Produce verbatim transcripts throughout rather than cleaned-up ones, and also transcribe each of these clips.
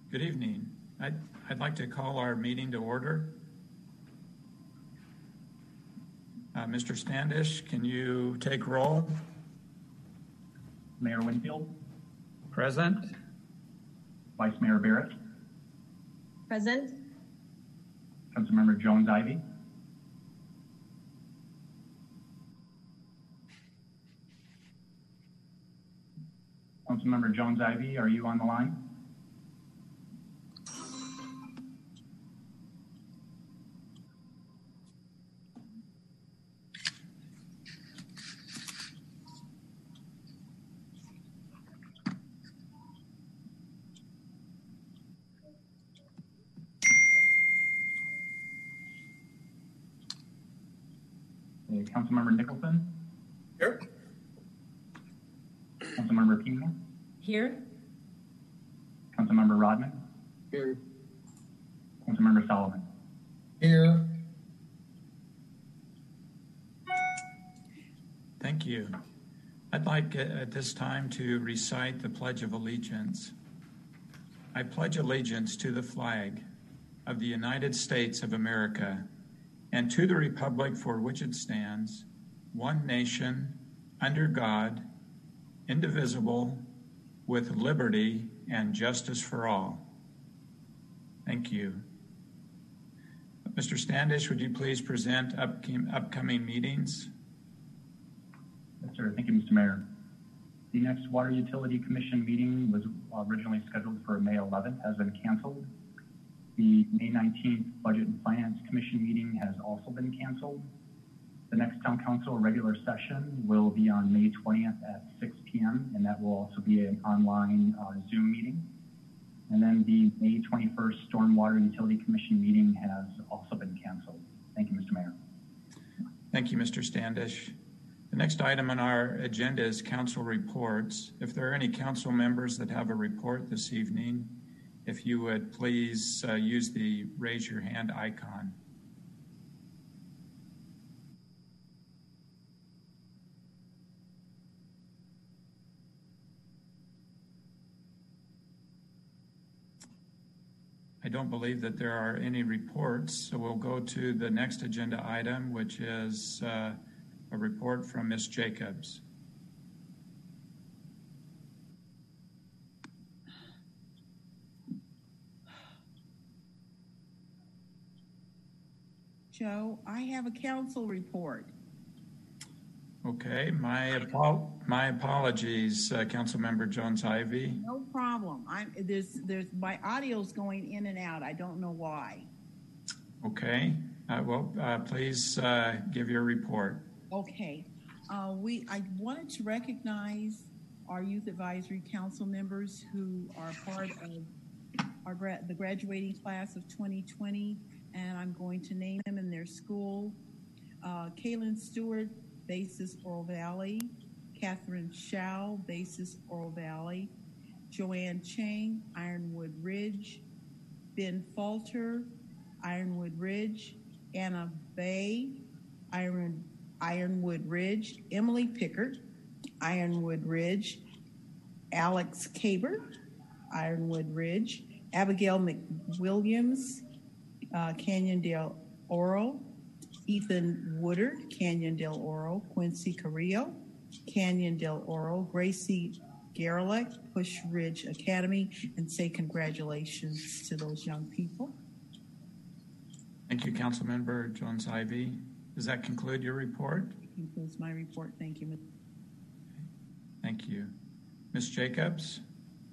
Good evening. I'd, I'd like to call our meeting to order. Uh, Mister Standish, can you take roll? Mayor Winfield. Present. Vice Mayor Barrett. Present. Councilmember Jones-Ivy. Councilmember Jones-Ivy, are you on the line? Okay, Councilmember Nicholson. Here. Councilmember Pena. Here. Councilmember Rodman. Here. Councilmember Solomon. Here. Thank you. I'd like uh, at this time to recite the Pledge of Allegiance. I pledge allegiance to the flag of the United States of America and to the republic for which it stands, one nation, under God, indivisible, with liberty and justice for all. Thank you. Mister Standish, would you please present up, upcoming meetings? Yes, sir. Thank you, Mister Mayor. The next Water Utility Commission meeting was originally scheduled for May eleventh, has been canceled. The May nineteenth Budget and Finance Commission meeting has also been canceled. The next Town Council regular session will be on May twentieth at six p m and that will also be an online uh, Zoom meeting. And then the May twenty-first Stormwater Utility Commission meeting has also been canceled. Thank you, Mister Mayor. Thank you, Mister Standish. The next item on our agenda is council reports. If there are any council members that have a report this evening, if you would please uh, use the raise your hand icon. I don't believe that there are any reports, so we'll go to the next agenda item, which is uh, a report from Miz Jacobs. Joe, I have a council report. Okay, my apo- my apologies, uh, Councilmember Jones-Ivy. No problem. I'm there's there's my audio's going in and out. I don't know why. Okay, uh, well, uh, please uh, give your report. Okay, uh, we I wanted to recognize our Youth Advisory Council members who are part of our gra- the graduating class of twenty twenty, and I'm going to name them in their school. Uh, Kaylin Stewart, basis Oro Valley. Catherine Shao, basis Oro Valley. Joanne Chang, Ironwood Ridge. Ben Falter, Ironwood Ridge. Anna Bay, Iron, Ironwood Ridge. Emily Pickard, Ironwood Ridge. Alex Caber, Ironwood Ridge. Abigail McWilliams, uh, Canyon Del Oro. Ethan Woodard, Canyon Del Oro. Quincy Carrillo, Canyon Del Oro. Gracie Garlick, Push Ridge Academy, and say congratulations to those young people. Thank you, Councilmember Jones-Ivy. Does that conclude your report? That concludes my report. Thank you. Thank you. Miz Jacobs?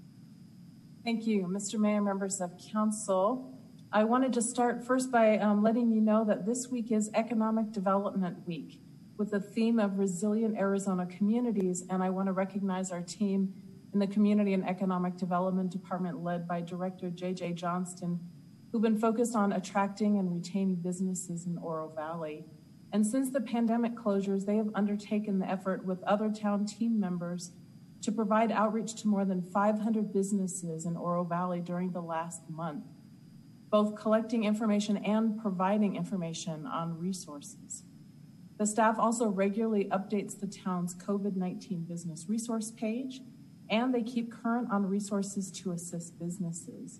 Thank you, Mister Mayor, members of council. I wanted to start first by um, letting you know that this week is Economic Development Week with the theme of resilient Arizona communities, and I want to recognize our team in the Community and Economic Development Department led by Director J J Johnston, who've been focused on attracting and retaining businesses in Oro Valley. And since the pandemic closures, they have undertaken the effort with other town team members to provide outreach to more than five hundred businesses in Oro Valley during the last month, both collecting information and providing information on resources. The staff also regularly updates the town's COVID nineteen business resource page, and they keep current on resources to assist businesses.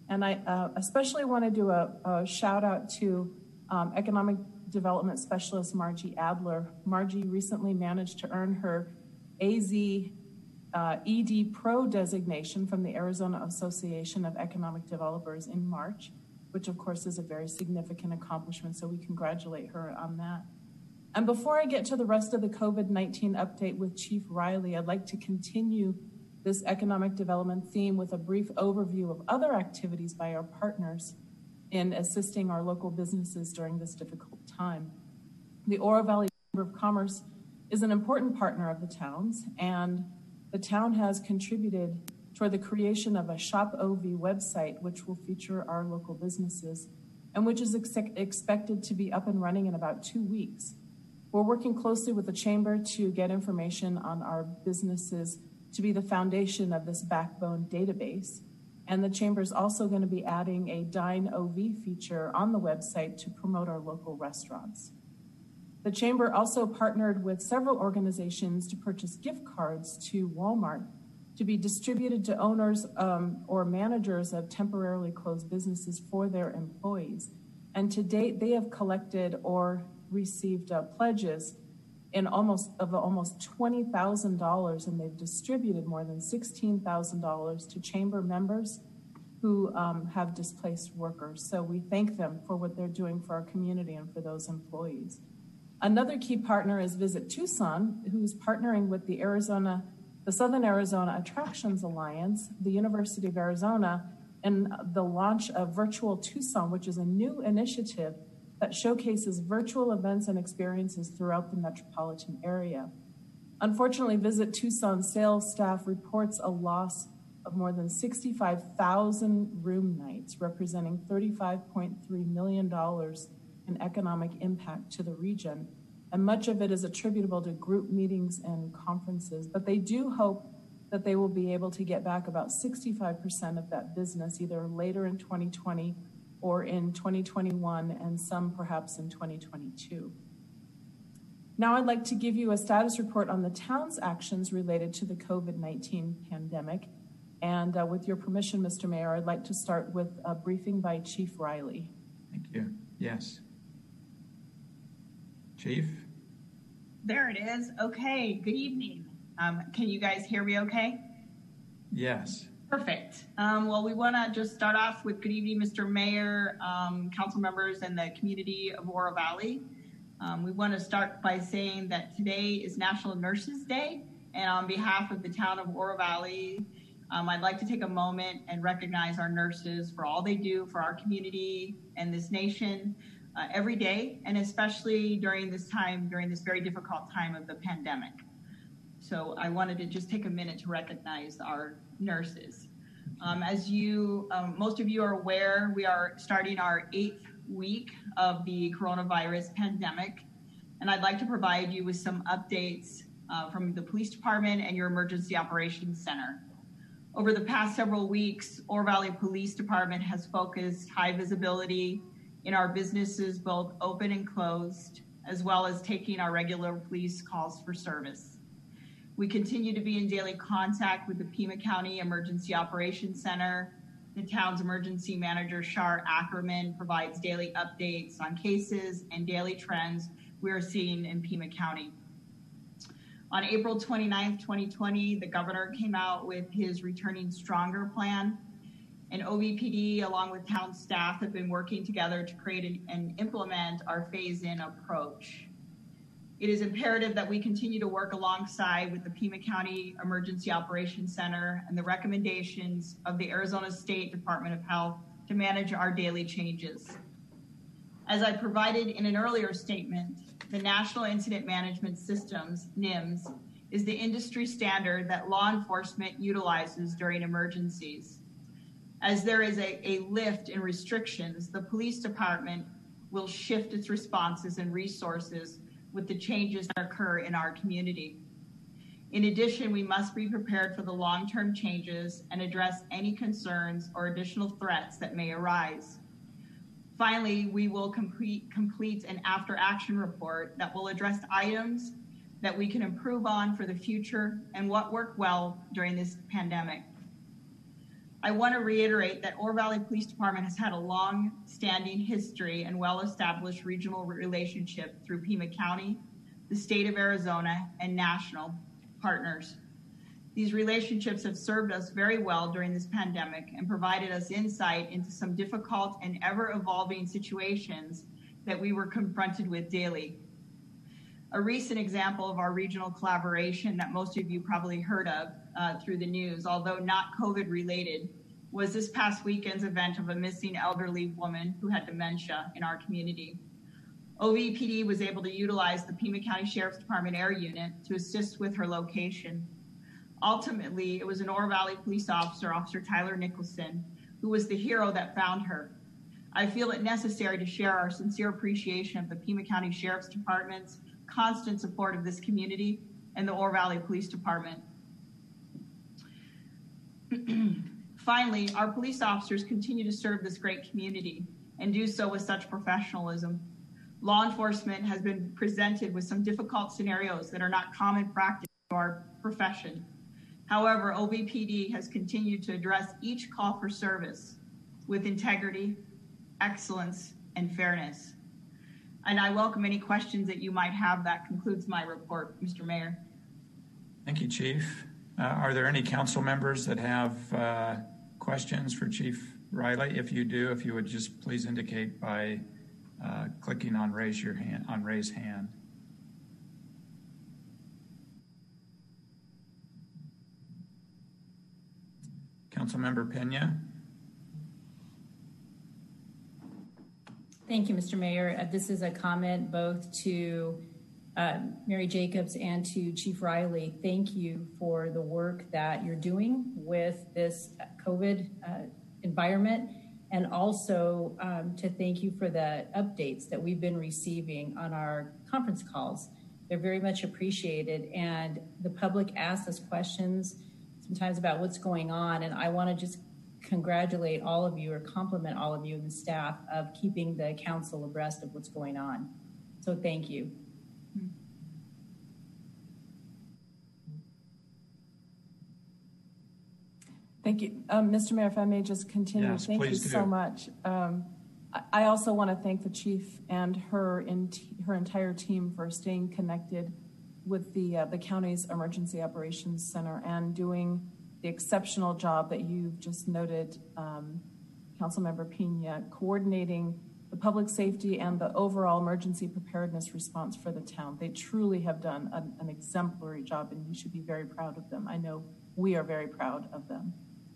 And I uh, especially want to do a, a shout out to um, Economic Development Specialist Margie Adler. Margie recently managed to earn her A Z uh, E D Pro designation from the Arizona Association of Economic Developers in March, which of course is a very significant accomplishment, so we congratulate her on that. And before I get to the rest of the COVID nineteen update with Chief Riley, I'd like to continue this economic development theme with a brief overview of other activities by our partners in assisting our local businesses during this difficult time. The Oro Valley Chamber of Commerce is an important partner of the town's, and the town has contributed toward the creation of a Shop O V website, which will feature our local businesses and which is ex- expected to be up and running in about two weeks. We're working closely with the Chamber to get information on our businesses to be the foundation of this backbone database. And the Chamber is also going to be adding a Dine O V feature on the website to promote our local restaurants. The Chamber also partnered with several organizations to purchase gift cards to Walmart to be distributed to owners um, or managers of temporarily closed businesses for their employees. And to date, they have collected or received uh, pledges in almost of almost twenty thousand dollars, and they've distributed more than sixteen thousand dollars to Chamber members who um, have displaced workers. So we thank them for what they're doing for our community and for those employees. Another key partner is Visit Tucson, who's partnering with the Arizona, the Southern Arizona Attractions Alliance, the University of Arizona, and the launch of Virtual Tucson, which is a new initiative that showcases virtual events and experiences throughout the metropolitan area. Unfortunately, Visit Tucson sales staff reports a loss of more than sixty-five thousand room nights, representing thirty-five point three million dollars in economic impact to the region. And much of it is attributable to group meetings and conferences, but they do hope that they will be able to get back about sixty-five percent of that business either later in twenty twenty or in twenty twenty-one, and some perhaps in twenty twenty-two. Now I'd like to give you a status report on the town's actions related to the COVID nineteen pandemic. And uh, with your permission, Mister Mayor, I'd like to start with a briefing by Chief Riley. Thank you. Yes. Chief? There it is. Okay, good evening. Um, can you guys hear me okay? Yes. Perfect. Um, well, we want to just start off with good evening, Mister Mayor, um, council members, and the community of Oro Valley. Um, we want to start by saying that today is National Nurses Day, and on behalf of the town of Oro Valley, um, I'd like to take a moment and recognize our nurses for all they do for our community and this nation uh, every day, and especially during this time, during this very difficult time of the pandemic. So I wanted to just take a minute to recognize our nurses. Um, as you, um, most of you are aware, we are starting our eighth week of the coronavirus pandemic, and I'd like to provide you with some updates uh, from the police department and your emergency operations center. Over the past several weeks, Oro Valley Police Department has focused high visibility in our businesses, both open and closed, as well as taking our regular police calls for service. We continue to be in daily contact with the Pima County Emergency Operations Center. The town's emergency manager, Shar Ackerman, provides daily updates on cases and daily trends we are seeing in Pima County. On April twenty-ninth, twenty twenty, the governor came out with his Returning Stronger plan, and O V P D, along with town staff, have been working together to create and, and implement our phase-in approach. It is imperative that we continue to work alongside with the Pima County Emergency Operations Center and the recommendations of the Arizona State Department of Health to manage our daily changes. As I provided in an earlier statement, the National Incident Management Systems, N I M S, is the industry standard that law enforcement utilizes during emergencies. As there is a, a lift in restrictions, the police department will shift its responses and resources with the changes that occur in our community. In addition, we must be prepared for the long-term changes and address any concerns or additional threats that may arise. Finally, we will complete, complete an after-action report that will address items that we can improve on for the future and what worked well during this pandemic. I want to reiterate that Oro Valley Police Department has had a long-standing history and well-established regional relationship through Pima County, the state of Arizona, and national partners. These relationships have served us very well during this pandemic and provided us insight into some difficult and ever-evolving situations that we were confronted with daily. A recent example of our regional collaboration that most of you probably heard of uh, through the news, although not COVID related, was this past weekend's event of a missing elderly woman who had dementia in our community. O V P D was able to utilize the Pima County Sheriff's Department Air Unit to assist with her location. Ultimately, it was an Oro Valley police officer, Officer Tyler Nicholson, who was the hero that found her. I feel it necessary to share our sincere appreciation of the Pima County Sheriff's Department's constant support of this community and the Oro Valley Police Department. Finally, our police officers continue to serve this great community and do so with such professionalism. Law enforcement has been presented with some difficult scenarios that are not common practice in our profession. However, O V P D has continued to address each call for service with integrity, excellence, and fairness. And I welcome any questions that you might have. That concludes my report, Mister Mayor. Thank you, Chief. Uh, are there any council members that have uh, questions for Chief Riley? If you do, if you would just please indicate by uh, clicking on raise your hand, on raise hand. Councilmember Pena. Thank you, Mister Mayor. Uh, this is a comment both to uh, Mary Jacobs and to Chief Riley. Thank you for the work that you're doing with this COVID uh, environment, and also um, to thank you for the updates that we've been receiving on our conference calls. They're very much appreciated, and the public asks us questions sometimes about what's going on, and I want to just congratulate all of you or compliment all of you and the staff of keeping the council abreast of what's going on. So thank you. Thank you. Um, Mister Mayor, if I may just continue. Yes, thank you please do. so much. Um, I, I also want to thank the chief and her in her entire team for staying connected with the uh, the county's Emergency Operations Center and doing the exceptional job that you've just noted, um, Councilmember Pena, coordinating the public safety and the overall emergency preparedness response for the town. They truly have done an, an exemplary job, and you should be very proud of them. I know we are very proud of them.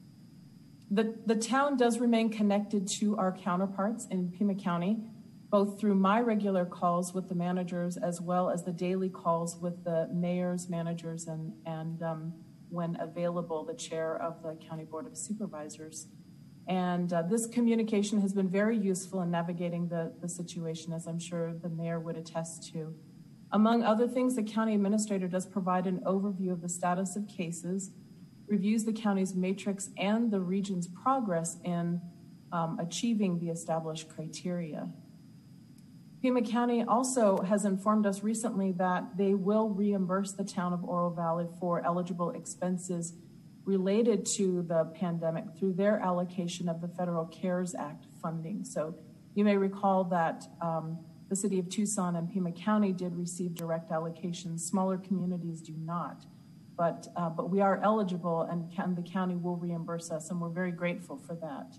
The, the town does remain connected to our counterparts in Pima County, both through my regular calls with the managers as well as the daily calls with the mayors, managers, and, and um, when available, the chair of the County Board of Supervisors. And uh, this communication has been very useful in navigating the, the situation, as I'm sure the mayor would attest to. Among other things, the county administrator does provide an overview of the status of cases, reviews the county's matrix and the region's progress in um, achieving the established criteria. Pima County also has informed us recently that they will reimburse the town of Oro Valley for eligible expenses related to the pandemic through their allocation of the Federal CARES Act funding. So you may recall that um, the city of Tucson and Pima County did receive direct allocations. Smaller communities do not, but, uh, but we are eligible, and can, the county will reimburse us, and we're very grateful for that.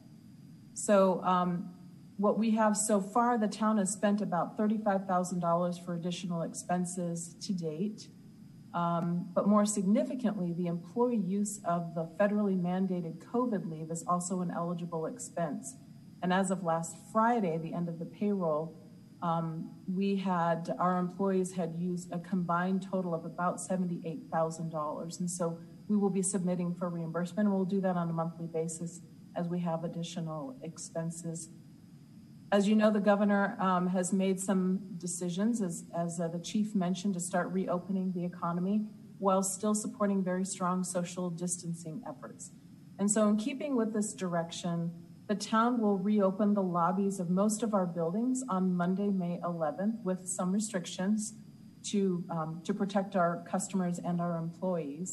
So, um, what we have so far, the town has spent about thirty-five thousand dollars for additional expenses to date. Um, but more significantly, the employee use of the federally mandated COVID leave is also an eligible expense. And as of last Friday, the end of the payroll, um, we had, our employees had used a combined total of about seventy-eight thousand dollars. And so we will be submitting for reimbursement, and we'll do that on a monthly basis as we have additional expenses. As you know, the governor um, has made some decisions, as, as uh, the chief mentioned, to start reopening the economy while still supporting very strong social distancing efforts. And so in keeping with this direction, the town will reopen the lobbies of most of our buildings on Monday, May eleventh, with some restrictions to, um, to protect our customers and our employees.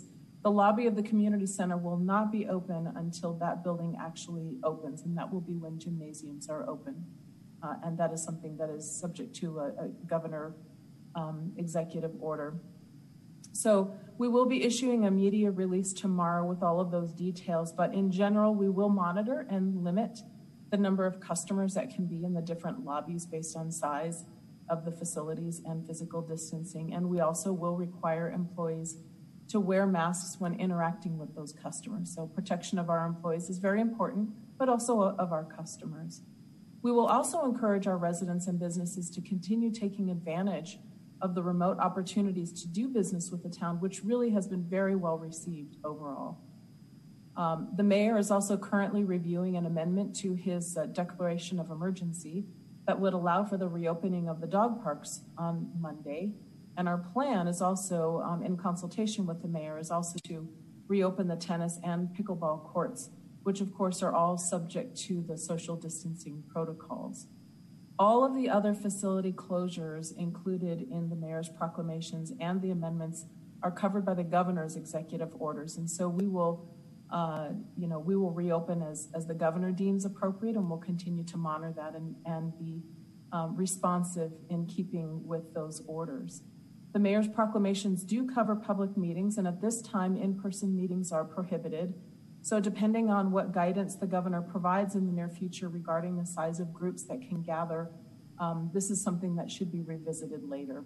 The lobby of the community center will not be open until that building actually opens, and that will be when gymnasiums are open. Uh, and that is something that is subject to a, a governor um, executive order. So we will be issuing a media release tomorrow with all of those details, but in general, we will monitor and limit the number of customers that can be in the different lobbies based on size of the facilities and physical distancing. And we also will require employees to wear masks when interacting with those customers. So protection of our employees is very important, but also of our customers. We will also encourage our residents and businesses to continue taking advantage of the remote opportunities to do business with the town, which really has been very well received overall. Um, the mayor is also currently reviewing an amendment to his uh, declaration of emergency that would allow for the reopening of the dog parks on Monday. And our plan is also, um, in consultation with the mayor, is also to reopen the tennis and pickleball courts, which of course are all subject to the social distancing protocols. All of the other facility closures included in the mayor's proclamations and the amendments are covered by the governor's executive orders. And so we will, uh, you know, we will reopen as, as the governor deems appropriate, and we'll continue to monitor that and, and be um, responsive in keeping with those orders. The mayor's proclamations do cover public meetings, and at this time, in-person meetings are prohibited. So depending on what guidance the governor provides in the near future regarding the size of groups that can gather, um, this is something that should be revisited later.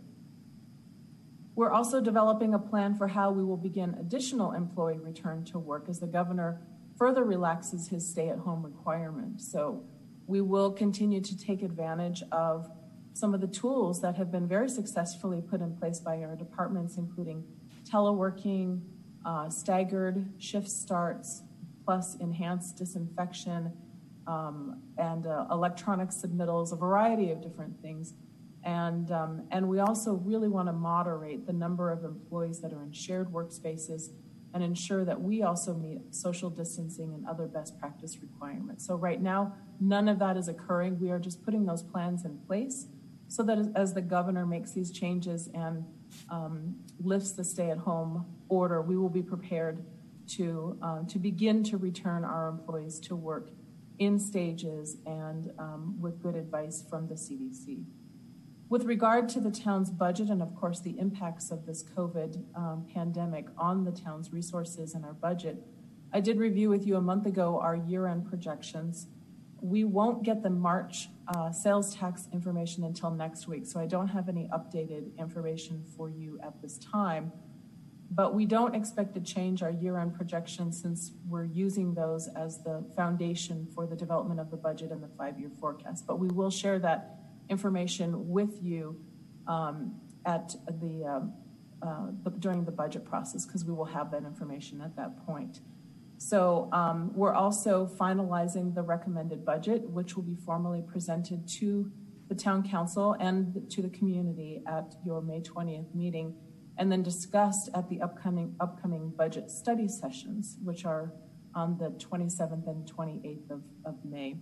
We're also developing a plan for how we will begin additional employee return to work as the governor further relaxes his stay-at-home requirement. So we will continue to take advantage of some of the tools that have been very successfully put in place by our departments, including teleworking, uh, staggered shift starts, plus enhanced disinfection, um, and uh, electronic submittals, a variety of different things. And, um, and we also really want to moderate the number of employees that are in shared workspaces and ensure that we also meet social distancing and other best practice requirements. So right now, none of that is occurring. We are just putting those plans in place so that as the governor makes these changes and um, lifts the stay-at-home order, we will be prepared to, uh, to begin to return our employees to work in stages and um, with good advice from the C D C. With regard to the town's budget and, of course, the impacts of this COVID um, pandemic on the town's resources and our budget, I did review with you a month ago our year-end projections. We won't get the March uh, sales tax information until next week, so I don't have any updated information for you at this time. But we don't expect to change our year-end projections since we're using those as the foundation for the development of the budget and the five-year forecast. But we will share that information with you um, at the, um, uh, the during the budget process, because we will have that information at that point. So um, we're also finalizing the recommended budget, which will be formally presented to the town council and to the community at your May twentieth meeting, and then discussed at the upcoming upcoming budget study sessions, which are on the twenty-seventh and twenty-eighth of, of May.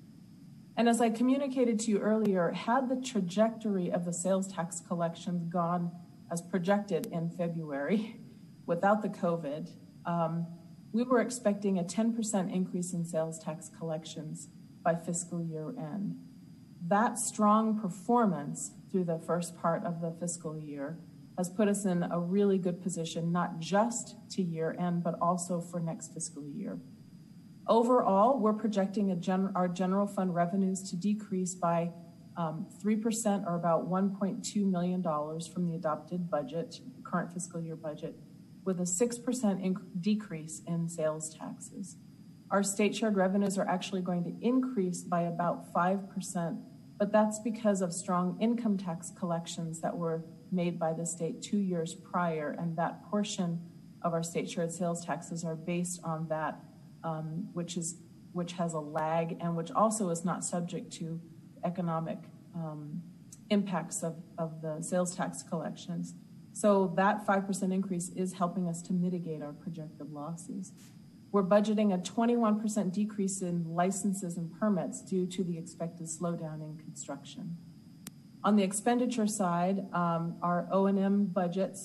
And as I communicated to you earlier, had the trajectory of the sales tax collections gone as projected in February without the COVID, um, we were expecting a ten percent increase in sales tax collections by fiscal year end. That strong performance through the first part of the fiscal year has put us in a really good position, not just to year end, but also for next fiscal year. Overall, we're projecting a gen- our general fund revenues to decrease by um, three percent or about one point two million dollars from the adopted budget, current fiscal year budget, with a six percent inc- decrease in sales taxes. Our state shared revenues are actually going to increase by about five percent, but that's because of strong income tax collections that were made by the state two years prior, and that portion of our state shared sales taxes are based on that, um, which is which has a lag and which also is not subject to economic um, impacts of, of the sales tax collections. So that five percent increase is helping us to mitigate our projected losses. We're budgeting a twenty-one percent decrease in licenses and permits due to the expected slowdown in construction. On the expenditure side, um, our O and M budgets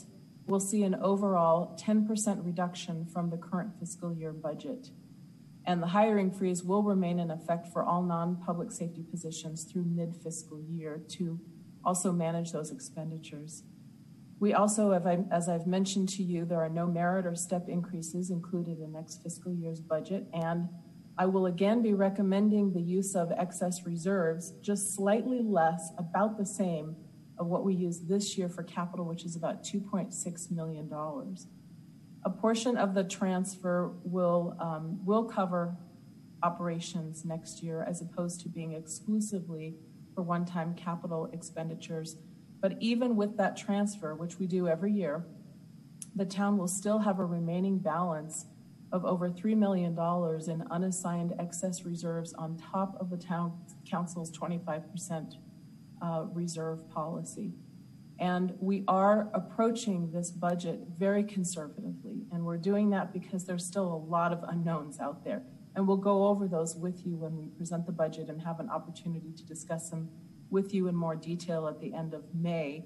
we'll see an overall ten percent reduction from the current fiscal year budget. And the hiring freeze will remain in effect for all non-public safety positions through mid-fiscal year to also manage those expenditures. We also, as I've mentioned to you, there are no merit or step increases included in next fiscal year's budget, and I will again be recommending the use of excess reserves, just slightly less, about the same of what we use this year for capital, which is about two point six million dollars. A portion of the transfer will, um, will cover operations next year as opposed to being exclusively for one-time capital expenditures. But even with that transfer, which we do every year, the town will still have a remaining balance of over three million dollars in unassigned excess reserves on top of the town council's twenty-five percent uh, reserve policy. And we are approaching this budget very conservatively, and we're doing that because there's still a lot of unknowns out there. And we'll go over those with you when we present the budget and have an opportunity to discuss them with you in more detail at the end of May.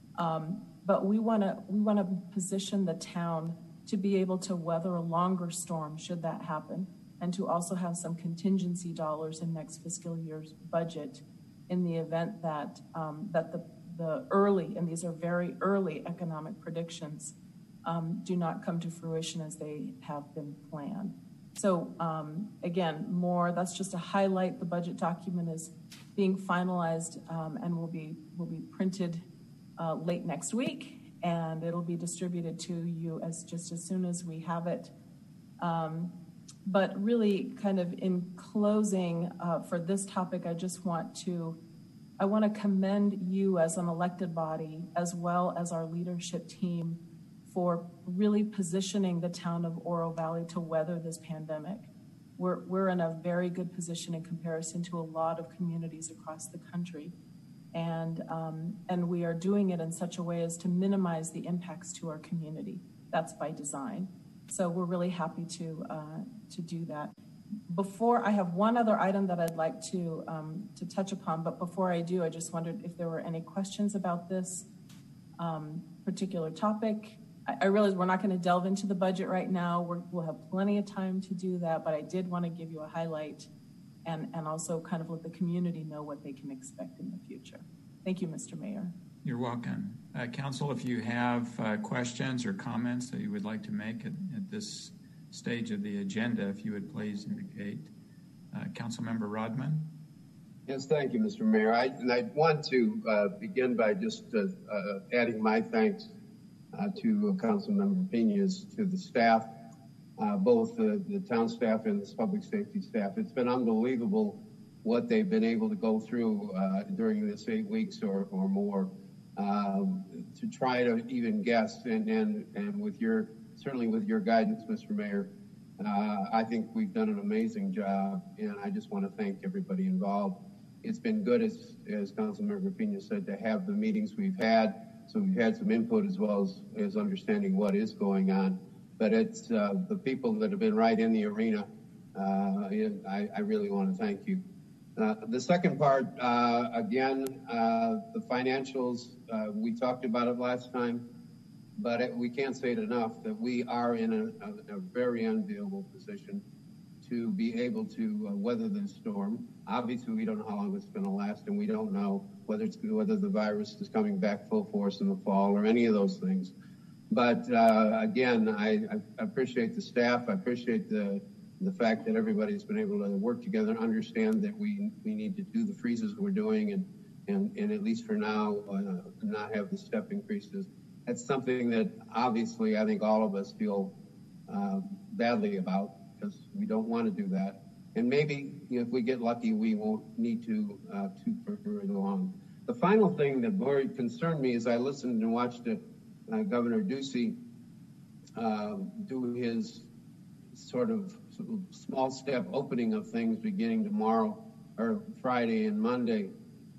Um, but we want to we want to position the town to be able to weather a longer storm should that happen, and to also have some contingency dollars in next fiscal year's budget in the event that um, that the the early, and these are very early economic predictions, um, do not come to fruition as they have been planned. So um, again, more, that's just to highlight the budget document is being finalized um, and will be will be printed uh, late next week, and it'll be distributed to you as just as soon as we have it. Um, but really, kind of in closing uh, for this topic, I just want to I want to commend you as an elected body, as well as our leadership team, for really positioning the town of Oro Valley to weather this pandemic. We're, we're in a very good position in comparison to a lot of communities across the country. And, um, and we are doing it in such a way as to minimize the impacts to our community. That's by design. So we're really happy to, uh, to do that. Before, I have one other item that I'd like to um, to touch upon, but before I do, I just wondered if there were any questions about this um, particular topic. I, I realize we're not going to delve into the budget right now. We're, we'll have plenty of time to do that, but I did want to give you a highlight and, and also kind of let the community know what they can expect in the future. Thank you, Mister Mayor. You're welcome. Uh, Council, if you have uh, questions or comments that you would like to make at, at this stage of the agenda, if you would please indicate. Uh, Councilmember Rodman. Yes, thank you, Mister Mayor. I, and I want to uh, begin by just uh, uh, adding my thanks uh, to uh, Councilmember Pena's, to the staff, uh, both the, the town staff and the public safety staff. It's been unbelievable what they've been able to go through uh, during this eight weeks or, or more um, to try to even guess, and, and, and with your certainly with your guidance, Mister Mayor, uh, I think we've done an amazing job, and I just want to thank everybody involved. It's been good, as, as Councilmember Pena said, to have the meetings we've had, so we've had some input as well as, as understanding what is going on. But it's uh, the people that have been right in the arena, uh, I, I really want to thank you. Uh, the second part, uh, again, uh, the financials, uh, we talked about it last time. But it, we can't say it enough that we are in a, a, a very enviable position to be able to uh, weather this storm. Obviously, we don't know how long it's going to last, and we don't know whether it's whether the virus is coming back full force in the fall or any of those things. But uh, again, I, I appreciate the staff. I appreciate the the fact that everybody's been able to work together and understand that we we need to do the freezes we're doing, and and, and at least for now, uh, not have the step increases. That's something that obviously I think all of us feel uh, badly about, because we don't want to do that. And maybe, you know, if we get lucky, we won't need to uh, too for very long. The final thing that very concerned me is I listened and watched uh, uh, Governor Ducey uh, do his sort of small step opening of things beginning tomorrow or Friday and Monday,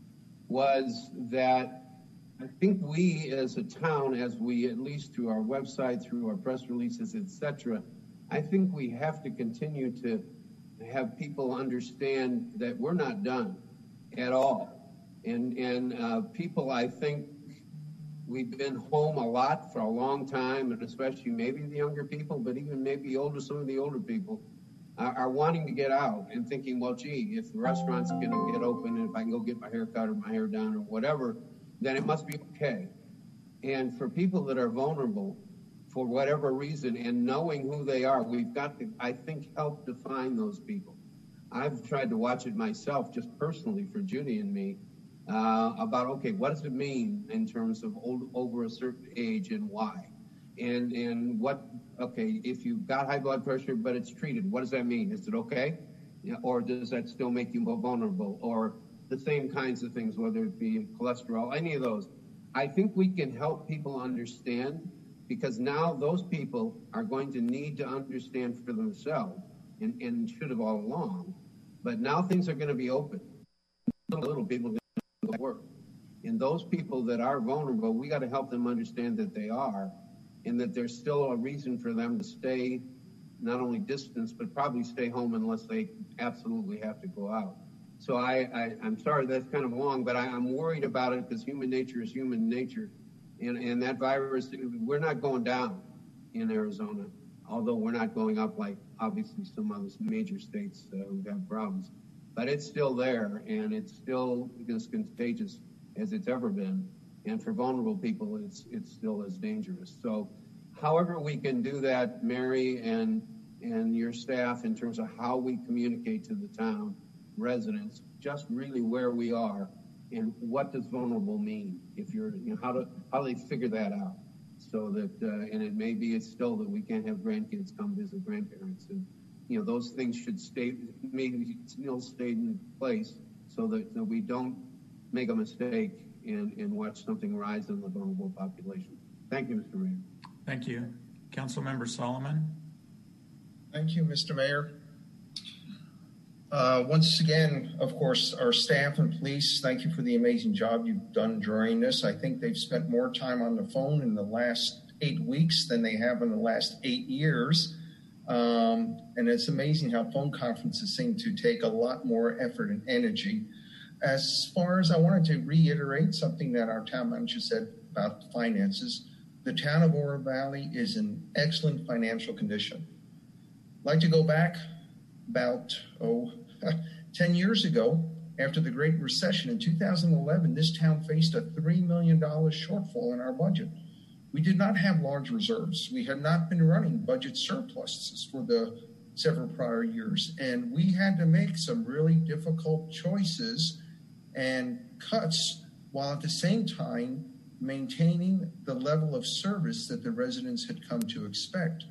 was that I think we as a town, as we, at least through our website, through our press releases, et cetera, I think we have to continue to have people understand that we're not done at all. And, and uh, people, I think, we've been home a lot for a long time, and especially maybe the younger people, but even maybe older, some of the older people are, are wanting to get out and thinking, well, gee, if the restaurant's going to get open and if I can go get my hair cut or my hair done or whatever, then it must be okay. And for people that are vulnerable for whatever reason and knowing who they are, we've got to, I think, help define those people. I've tried to watch it myself just personally for Judy and me uh, about, okay, what does it mean in terms of old, over a certain age and why? And and what, okay, if you've got high blood pressure but it's treated, what does that mean? Is it okay? Yeah, or does that still make you more vulnerable? Or the same kinds of things, whether it be cholesterol, any of those. I think we can help people understand, because now those people are going to need to understand for themselves, and, and should have all along. But now things are going to be open. Little people are going to work. And those people that are vulnerable, we got to help them understand that they are, and that there's still a reason for them to stay, not only distance, but probably stay home unless they absolutely have to go out. So I, I, I'm sorry that's kind of long, but I, I'm worried about it because human nature is human nature. And, and that virus, we're not going down in Arizona, although we're not going up like obviously some other major states uh, who have problems. But it's still there, and it's still as contagious as it's ever been. And for vulnerable people, it's it's still as dangerous. So however we can do that, Mary and and your staff, in terms of how we communicate to the town residents, just really where we are and what does vulnerable mean, if you're, you know, how to how do they figure that out, so that uh, and it may be it's still that we can't have grandkids come visit grandparents, and you know those things should stay, maybe still stay in place, so that, that we don't make a mistake and, and watch something rise in the vulnerable population. Thank you, Mister Mayor. Thank you. Councilmember Solomon. Thank you, Mister Mayor. Uh, once again, of course, our staff and police, thank you for the amazing job you've done during this. I think they've spent more time on the phone in the last eight weeks than they have in the last eight years. Um, and it's amazing how phone conferences seem to take a lot more effort and energy. As far as I wanted to reiterate something that our town manager said about finances, the town of Oro Valley is in excellent financial condition. I'd like to go back about, oh, ten years ago, after the Great Recession in two thousand eleven, this town faced a three million dollars shortfall in our budget. We did not have large reserves. We had not been running budget surpluses for the several prior years. And we had to make some really difficult choices and cuts, while at the same time maintaining the level of service that the residents had come to expect.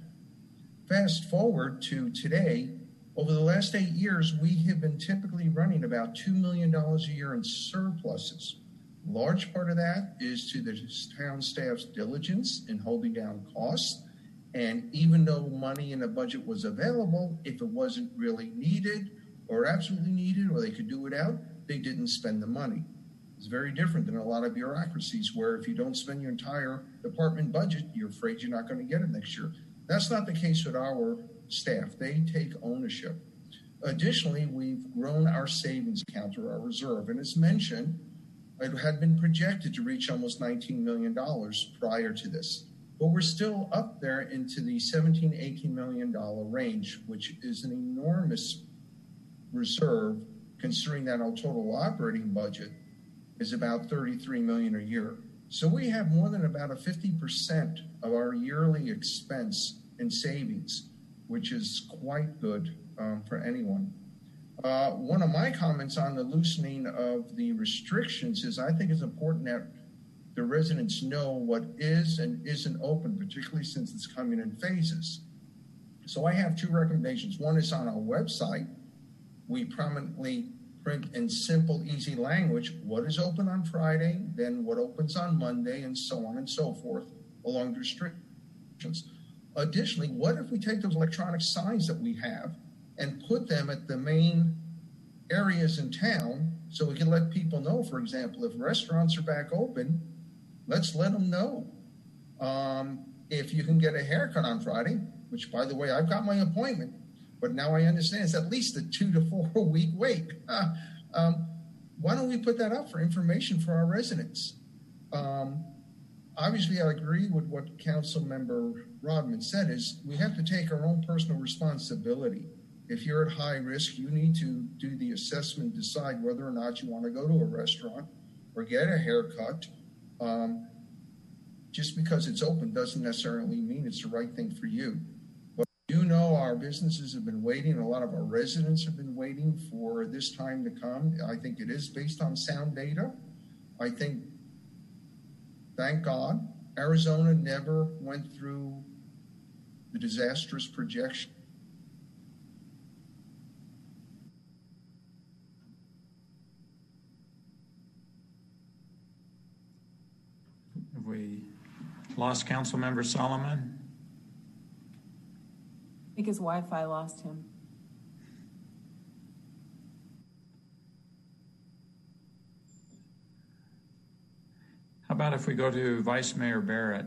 Fast forward to today, over the last eight years, we have been typically running about two million dollars a year in surpluses. A large part of that is to the town staff's diligence in holding down costs. And even though money in the budget was available, if it wasn't really needed or absolutely needed, or they could do without, they didn't spend the money. It's very different than a lot of bureaucracies where if you don't spend your entire department budget, you're afraid you're not going to get it next year. That's not the case with our staff. They take ownership. Additionally, we've grown our savings account, or our reserve. And as mentioned, it had been projected to reach almost nineteen million dollars prior to this. But we're still up there into the seventeen, eighteen million dollars range, which is an enormous reserve, considering that our total operating budget is about thirty-three million dollars a year. So we have more than about a fifty percent of our yearly expense in savings, which is quite good um, for anyone. Uh, one of my comments on the loosening of the restrictions is I think it's important that the residents know what is and isn't open, particularly since it's coming in phases. So I have two recommendations. One is on our website. We prominently print in simple, easy language what is open on Friday, then what opens on Monday, and so on and so forth, along the restrictions. Additionally, what if we take those electronic signs that we have and put them at the main areas in town so we can let people know, for example, if restaurants are back open, let's let them know. Um, if you can get a haircut on Friday, which, by the way, I've got my appointment, but now I understand it's at least a two to four week wait. Uh, um, why don't we put that up for information for our residents? Um, obviously I agree with what Council Member Rodman said, is we have to take our own personal responsibility. If you're at high risk, you need to do the assessment, decide whether or not you want to go to a restaurant or get a haircut. Um, just because it's open doesn't necessarily mean it's the right thing for you. But you know, our businesses have been waiting. A lot of our residents have been waiting for this time to come. I think it is based on sound data. I think, thank God, Arizona never went through the disastrous projection. Have we lost Councilmember Solomon? I think his Wi-Fi lost him. How about if we go to Vice Mayor Barrett?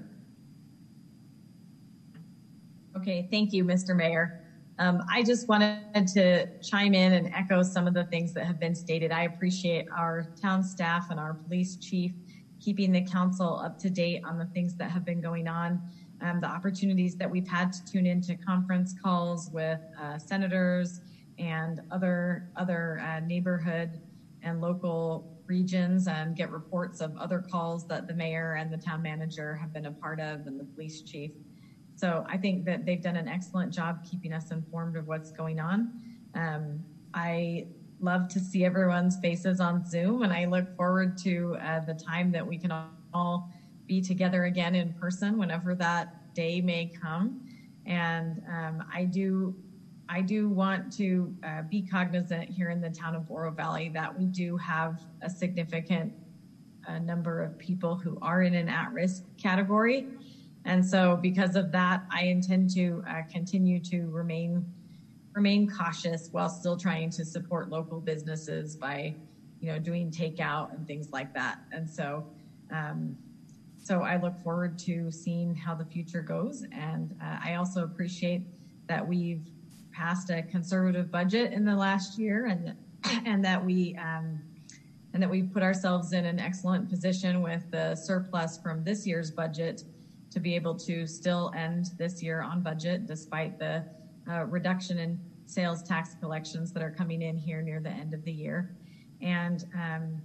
Okay, thank you, Mister Mayor. Um, I just wanted to chime in and echo some of the things that have been stated. I appreciate our town staff and our police chief keeping the council up to date on the things that have been going on, um, the opportunities that we've had to tune into conference calls with uh, senators and other other uh, neighborhood and local regions, and get reports of other calls that the mayor and the town manager have been a part of, and the police chief. So I think that they've done an excellent job keeping us informed of what's going on. Um, I love to see everyone's faces on Zoom, and I look forward to uh, the time that we can all be together again in person whenever that day may come. And um, I do I do want to uh, be cognizant here in the town of Oro Valley that we do have a significant uh, number of people who are in an at-risk category. And so because of that, I intend to uh, continue to remain remain cautious while still trying to support local businesses by, you know, doing takeout and things like that. And so, um, so I look forward to seeing how the future goes. And uh, I also appreciate that we've passed a conservative budget in the last year, and and that we um, and that we put ourselves in an excellent position with the surplus from this year's budget to be able to still end this year on budget despite the uh, reduction in sales tax collections that are coming in here near the end of the year. And um,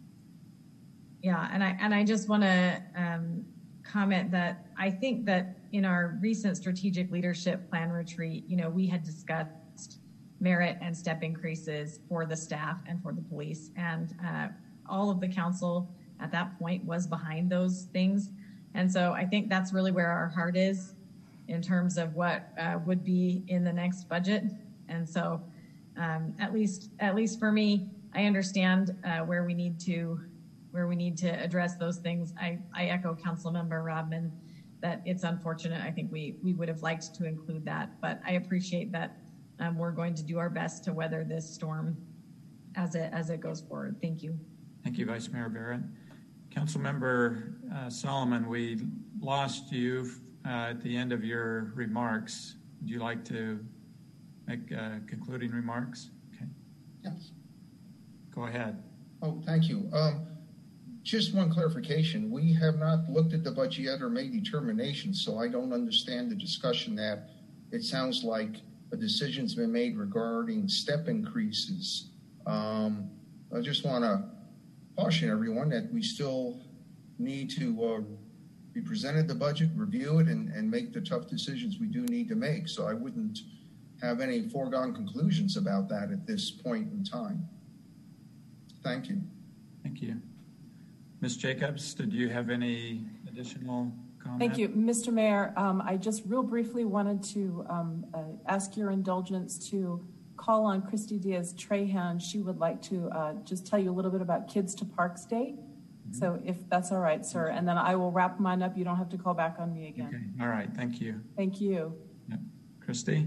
yeah, and I and I just want to um, comment that I think that in our recent strategic leadership plan retreat, you know, we had discussed merit and step increases for the staff and for the police, and uh, all of the council at that point was behind those things. And so I think that's really where our heart is in terms of what uh, would be in the next budget. And so um, at least at least for me, I understand uh, where we need to where we need to address those things. I, I echo Councilmember Rodman that it's unfortunate. I think we we would have liked to include that, but I appreciate that um, we're going to do our best to weather this storm as it as it goes forward. Thank you. Thank you, Vice Mayor Barrett. Councilmember uh, Solomon, we lost you uh, at the end of your remarks. Would you like to make uh, concluding remarks? Okay. Yes. Go ahead. Oh, thank you. Um, just one clarification. We have not looked at the budget yet or made determinations, so I don't understand the discussion that it sounds like a decision's been made regarding step increases. Um, I just want to caution everyone that we still need to uh, be presented the budget, review it, and, and make the tough decisions we do need to make. So I wouldn't have any foregone conclusions about that at this point in time. Thank you. Thank you. Miz Jacobs, did you have any additional comment? Thank you, Mister Mayor. Um, I just real briefly wanted to um, uh, ask your indulgence to call on Christy Diaz-Trahan. She would like to uh, just tell you a little bit about Kids to Parks Day. Mm-hmm. So if that's all right, sir, and then I will wrap mine up. You don't have to call back on me again. Okay. All right. Thank you. Thank you. Yep. Christy?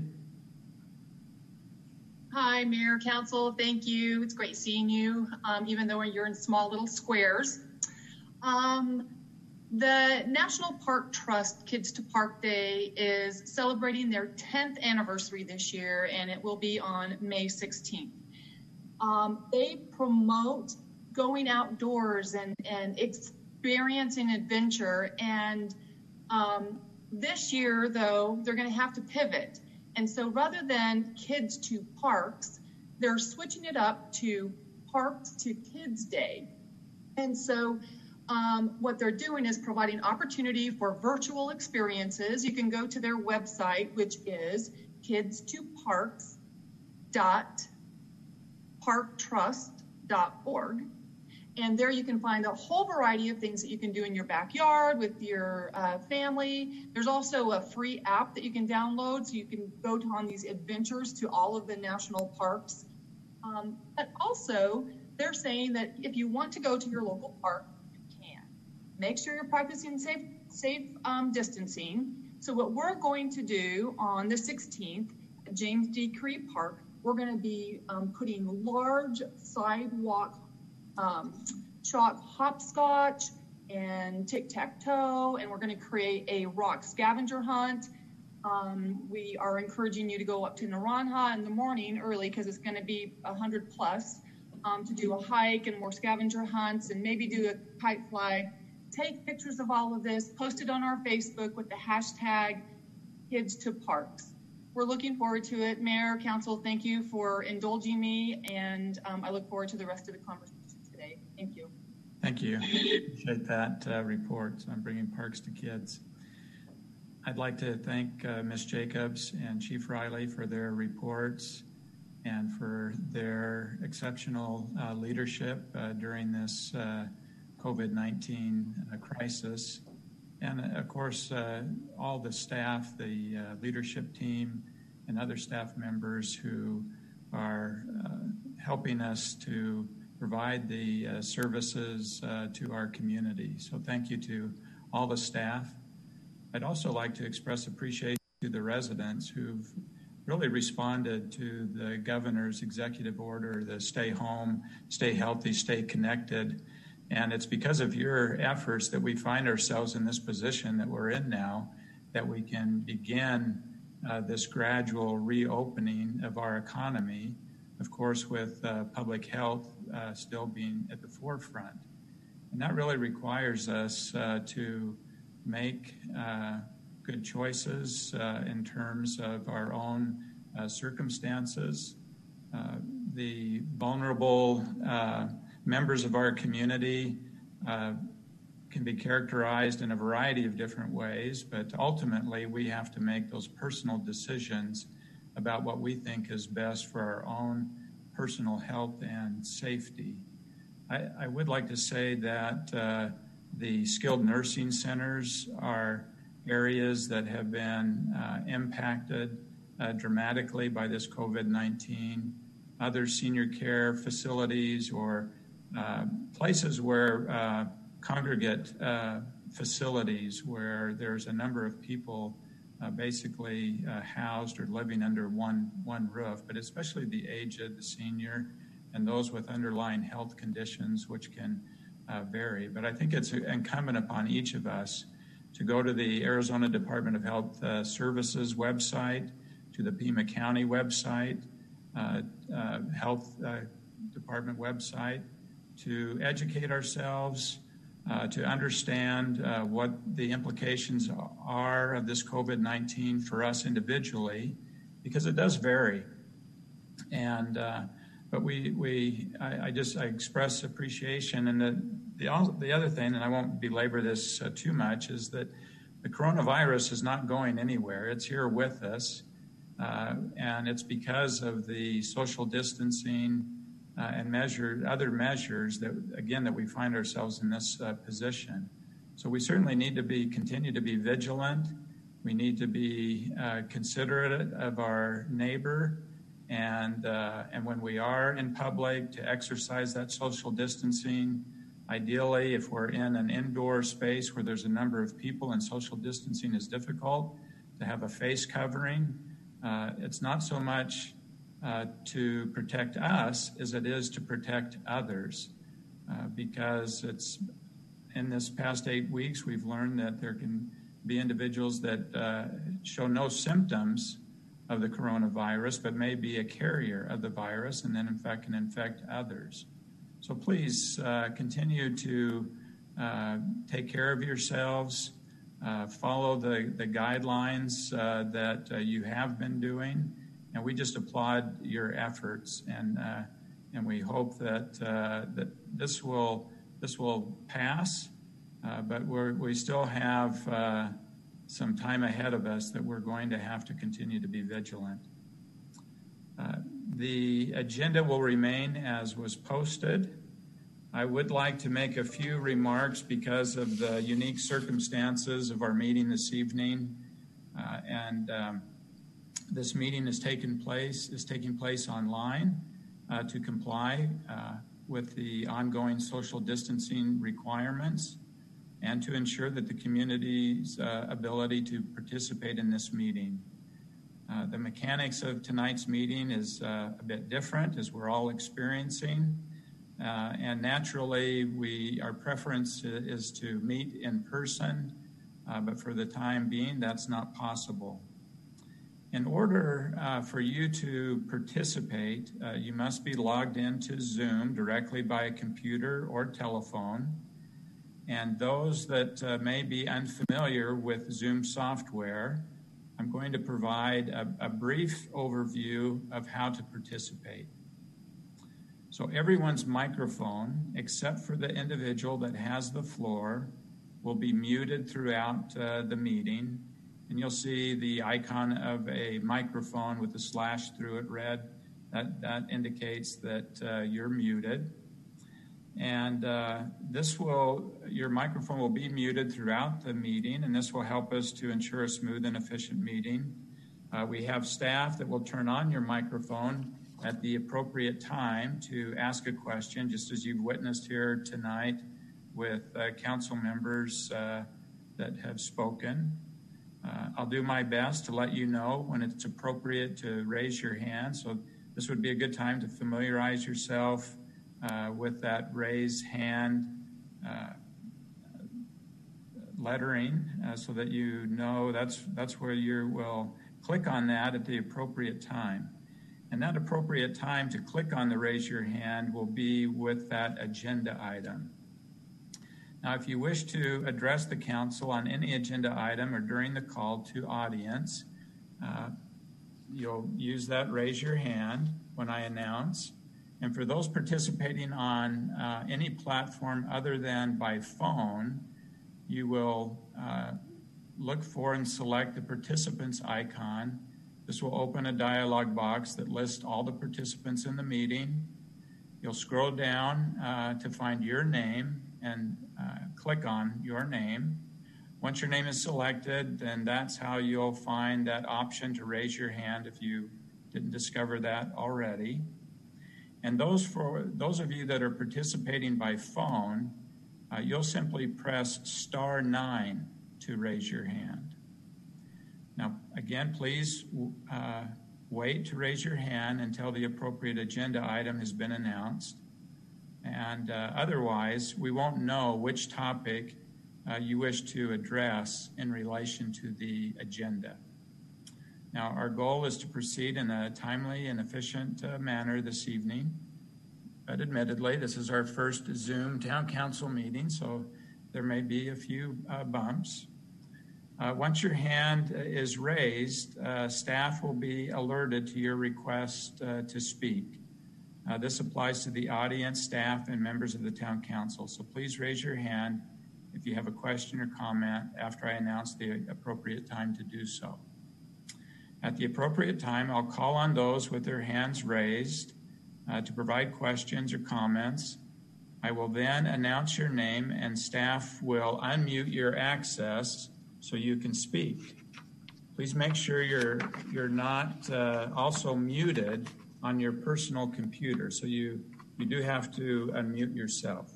Hi, Mayor, Council. Thank you. It's great seeing you, um, even though you're in small little squares. Um, the National Park Trust Kids to Park Day is celebrating their tenth anniversary this year, and it will be on May sixteenth. Um, they promote going outdoors and, and experience and adventure. And um, this year, though, they're going to have to pivot. And so rather than Kids to Parks, they're switching it up to Parks to Kids Day. And so um, what they're doing is providing opportunity for virtual experiences. You can go to their website, which is kids to parks dot park trust dot org. And there you can find a whole variety of things that you can do in your backyard with your uh, family. There's also a free app that you can download so you can go to on these adventures to all of the national parks. Um, but also, they're saying that if you want to go to your local park, you can. Make sure you're practicing safe, safe um, distancing. So what we're going to do on the sixteenth at James D. Cree Park, we're going to be um, putting large sidewalk Um, chalk hopscotch and tic-tac-toe, and we're going to create a rock scavenger hunt. Um, we are encouraging you to go up to Naranja in the morning early because it's going to be one hundred plus um, to do a hike and more scavenger hunts and maybe do a kite fly. Take pictures of all of this, post it on our Facebook with the hashtag Kids to Parks. We're looking forward to it. Mayor, Council, thank you for indulging me, and um, I look forward to the rest of the conversation. Thank you. Thank you. Appreciate that uh, report on bringing parks to kids. I'd like to thank uh, Miz Jacobs and Chief Riley for their reports and for their exceptional uh, leadership uh, during this uh, COVID nineteen uh, crisis. And uh, of course, uh, all the staff, the uh, leadership team, and other staff members who are uh, helping us to provide the uh, services uh, to our community. So thank you to all the staff. I'd also like to express appreciation to the residents who've really responded to the governor's executive order, the stay home, stay healthy, stay connected. And it's because of your efforts that we find ourselves in this position that we're in now, that we can begin uh, this gradual reopening of our economy, of course, with uh, public health uh, still being at the forefront. And that really requires us uh, to make uh, good choices uh, in terms of our own uh, circumstances. Uh, the vulnerable uh, members of our community uh, can be characterized in a variety of different ways, but ultimately we have to make those personal decisions about what we think is best for our own personal health and safety. I, I would like to say that uh, the skilled nursing centers are areas that have been uh, impacted uh, dramatically by this COVID nineteen. Other senior care facilities or uh, places where uh, congregate uh, facilities where there's a number of people uh, basically uh, housed or living under one, one roof, but especially the aged, the senior, and those with underlying health conditions, which can uh, vary. But I think it's incumbent upon each of us to go to the Arizona Department of Health uh, Services website, to the Pima County website, uh, uh, Health uh, Department website, to educate ourselves, uh, to understand uh, what the implications are of this COVID nineteen for us individually, because it does vary. And uh, but we we I, I just I express appreciation. And the the the other thing, and I won't belabor this uh, too much, is that the coronavirus is not going anywhere. It's here with us, uh, and it's because of the social distancing uh, and measure other measures that again that we find ourselves in this uh, position. So we certainly need to be continue to be vigilant. We need to be uh, considerate of our neighbor. And uh, and when we are in public, to exercise that social distancing. Ideally, if we're in an indoor space where there's a number of people and social distancing is difficult, to have a face covering. Uh, it's not so much uh, to protect us as it is to protect others, uh, because it's in this past eight weeks we've learned that there can be individuals that uh, show no symptoms of the coronavirus, but may be a carrier of the virus and then in fact can infect others. So please uh, continue to uh, take care of yourselves, uh, follow the, the guidelines uh, that uh, you have been doing, and we just applaud your efforts, and uh, and we hope that uh, that this will this will pass, uh, but we're, we still have uh, some time ahead of us that we're going to have to continue to be vigilant. Uh, the agenda will remain as was posted. I would like to make a few remarks because of the unique circumstances of our meeting this evening. Uh, and um, this meeting is taking place, is taking place online uh, to comply uh, with the ongoing social distancing requirements and to ensure that the community's uh, ability to participate in this meeting. Uh, the mechanics of tonight's meeting is uh, a bit different, as we're all experiencing. Uh, and naturally, we our preference is to meet in person, uh, but for the time being, that's not possible. In order uh, for you to participate, uh, you must be logged into Zoom directly by a computer or telephone. And those that uh, may be unfamiliar with Zoom software, I'm going to provide a, a brief overview of how to participate. So everyone's microphone, except for the individual that has the floor, will be muted throughout uh, the meeting. And you'll see the icon of a microphone with a slash through it red. That, that indicates that uh, you're muted. And uh, this will, your microphone will be muted throughout the meeting, and this will help us to ensure a smooth and efficient meeting. Uh, we have staff that will turn on your microphone at the appropriate time to ask a question, just as you've witnessed here tonight with uh, council members uh, that have spoken. Uh, I'll do my best to let you know when it's appropriate to raise your hand. So this would be a good time to familiarize yourself uh, with that raise hand uh, lettering uh, so that you know that's, that's where you will click on that at the appropriate time. And that appropriate time to click on the raise your hand will be with that agenda item. Now, if you wish to address the council on any agenda item or during the call to audience, uh, you'll use that raise your hand when I announce. And for those participating on uh, any platform other than by phone, you will uh, look for and select the participants icon. This will open a dialog box that lists all the participants in the meeting. You'll scroll down uh, to find your name and uh, click on your name. Once your name is selected, then that's how you'll find that option to raise your hand if you didn't discover that already. And those for those of you that are participating by phone, uh, you'll simply press star nine to raise your hand. Now, again, please uh, wait to raise your hand until the appropriate agenda item has been announced. And uh, otherwise, we won't know which topic uh, you wish to address in relation to the agenda. Now, our goal is to proceed in a timely and efficient uh, manner this evening. But admittedly, this is our first Zoom town council meeting, so there may be a few uh, bumps. Uh, once your hand is raised, uh, staff will be alerted to your request uh, to speak. Uh, this applies to the audience, staff, and members of the town council. So please raise your hand if you have a question or comment after I announce the appropriate time to do so. At the appropriate time, I'll call on those with their hands raised uh, to provide questions or comments. I will then announce your name, and staff will unmute your access so you can speak. Please make sure you're you're not uh, also muted on your personal computer. So you, you do have to unmute yourself.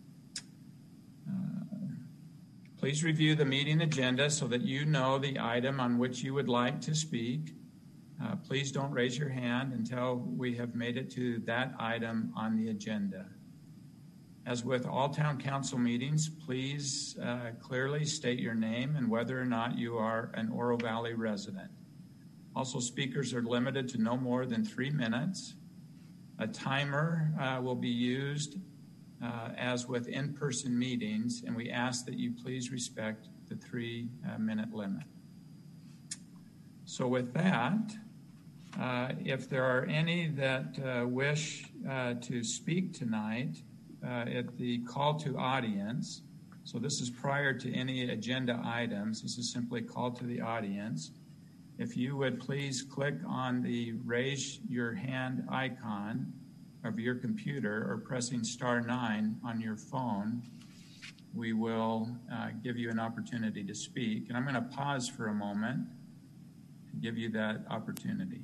Uh, please review the meeting agenda so that you know the item on which you would like to speak. Uh, please don't raise your hand until we have made it to that item on the agenda. As with all town council meetings, please uh, clearly state your name and whether or not you are an Oro Valley resident. Also, speakers are limited to no more than three minutes. A timer uh, will be used uh, as with in-person meetings, and we ask that you please respect the three-minute uh, limit. So with that, uh, if there are any that uh, wish uh, to speak tonight uh, at the call to audience, so this is prior to any agenda items, this is simply call to the audience. If you would please click on the raise your hand icon of your computer or pressing star nine on your phone, we will uh, give you an opportunity to speak. And I'm going to pause for a moment to give you that opportunity.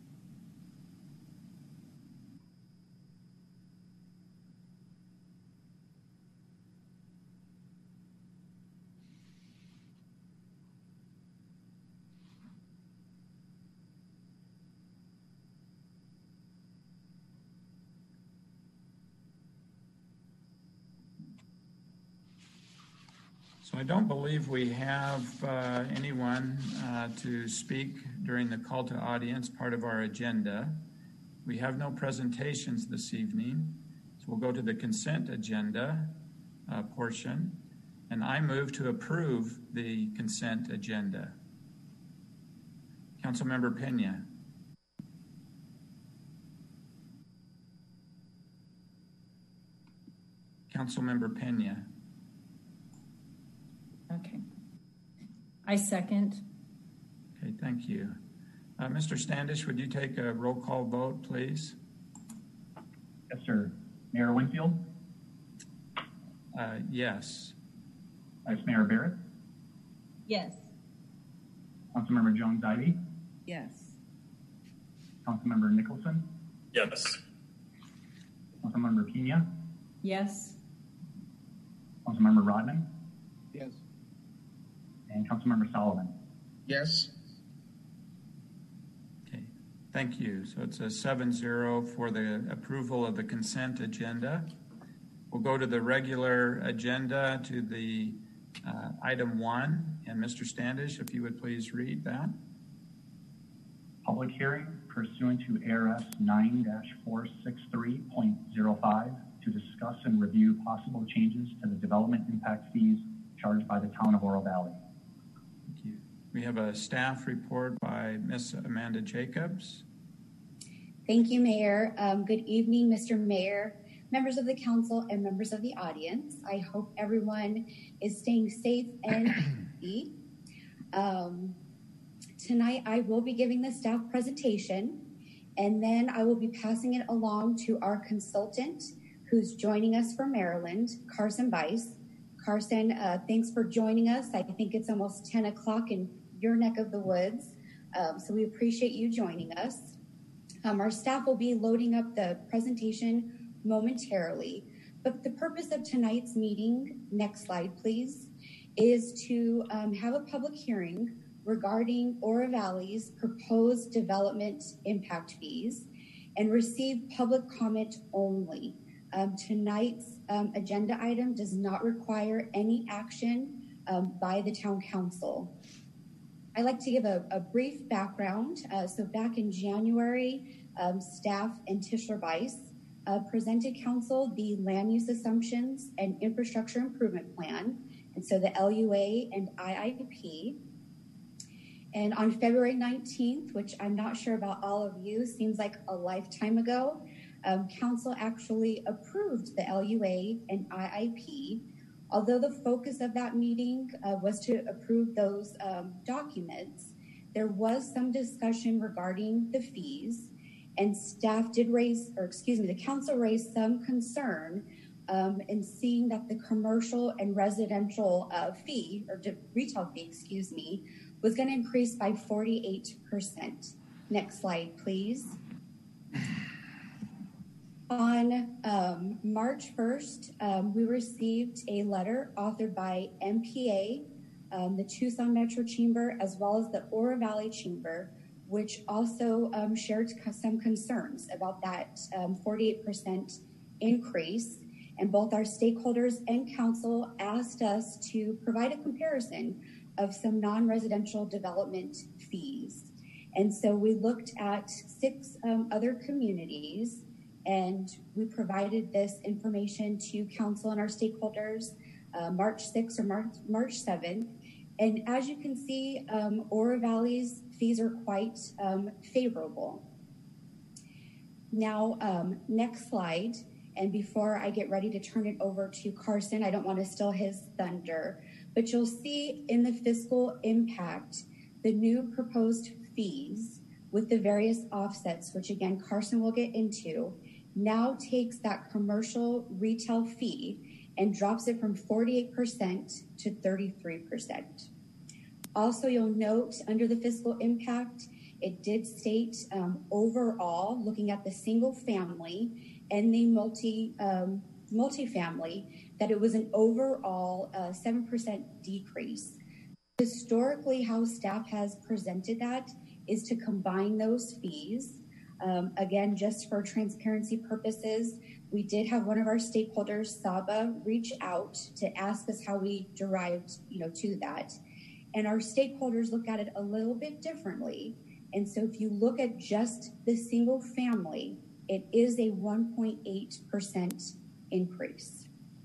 So I don't believe we have uh, anyone uh, to speak during the call to audience part of our agenda. We have no presentations this evening, so we'll go to the consent agenda uh, portion, and I move to approve the consent agenda. Councilmember Pena. Councilmember Pena. Okay. I second. Okay, thank you. Uh, Mister Standish, would you take a roll call vote, please? Yes, sir. Mayor Winfield? Uh, yes. Vice Mayor Barrett? Yes. Councilmember Jones-Ivy? Yes. Councilmember Nicholson? Yes. Councilmember Pena? Yes. Councilmember Rodman? Yes. And Councilmember Sullivan? Yes. Okay, thank you. So it's a seven zero for the approval of the consent agenda. We'll go to the regular agenda to the uh, item one. And Mister Standish, if you would please read that. Public hearing pursuant to A R S nine dash four sixty-three point zero five to discuss and review possible changes to the development impact fees charged by the town of Oro Valley. Thank you. We have a staff report by Miz Amanda Jacobs. Thank you, Mayor. Um, good evening, Mister Mayor, members of the council, and members of the audience. I hope everyone is staying safe and healthy. Um, tonight, I will be giving the staff presentation, and then I will be passing it along to our consultant who's joining us from Maryland, Carson Weiss. Carson, uh, thanks for joining us. I think it's almost ten o'clock in your neck of the woods, um, so we appreciate you joining us. Um, our staff will be loading up the presentation momentarily, but the purpose of tonight's meeting, next slide please, is to um, have a public hearing regarding Oro Valley's proposed development impact fees and receive public comment only. Um, tonight's um, agenda item does not require any action um, by the town council. I'd like to give a, a brief background. Uh, so back in January, um, staff and Tischler Weiss uh, presented council the land use assumptions and infrastructure improvement plan, and so the L U A and I I P. And on February nineteenth, which I'm not sure about all of you, seems like a lifetime ago, Um, council actually approved the L U A and I I P, although the focus of that meeting uh, was to approve those um, documents. There was some discussion regarding the fees, and staff did raise, or excuse me, the council raised some concern um, in seeing that the commercial and residential uh, fee, or retail fee, excuse me, was going to increase by forty-eight percent. Next slide, please. On um, March first, um, we received a letter authored by M P A, um, the Tucson Metro Chamber, as well as the Oro Valley Chamber, which also um, shared some concerns about that um, forty-eight percent increase. And both our stakeholders and council asked us to provide a comparison of some non-residential development fees. And so we looked at six um, other communities, And we provided this information to council and our stakeholders uh, March sixth or March, March seventh. And as you can see, um, Oro Valley's fees are quite um, favorable. Now, um, next slide. And before I get ready to turn it over to Carson, I don't want to steal his thunder, but you'll see in the fiscal impact, the new proposed fees with the various offsets, which again, Carson will get into, now takes that commercial retail fee and drops it from forty-eight percent to thirty-three percent. Also, you'll note under the fiscal impact, it did state um, overall, looking at the single family and the multi um, multifamily, that it was an overall uh, seven percent decrease. Historically, how staff has presented that is to combine those fees. Um, again, just for transparency purposes, we did have one of our stakeholders, Saba, reach out to ask us how we derived, you know, to that. And our stakeholders look at it a little bit differently. And so if you look at just the single family, it is a one point eight percent increase.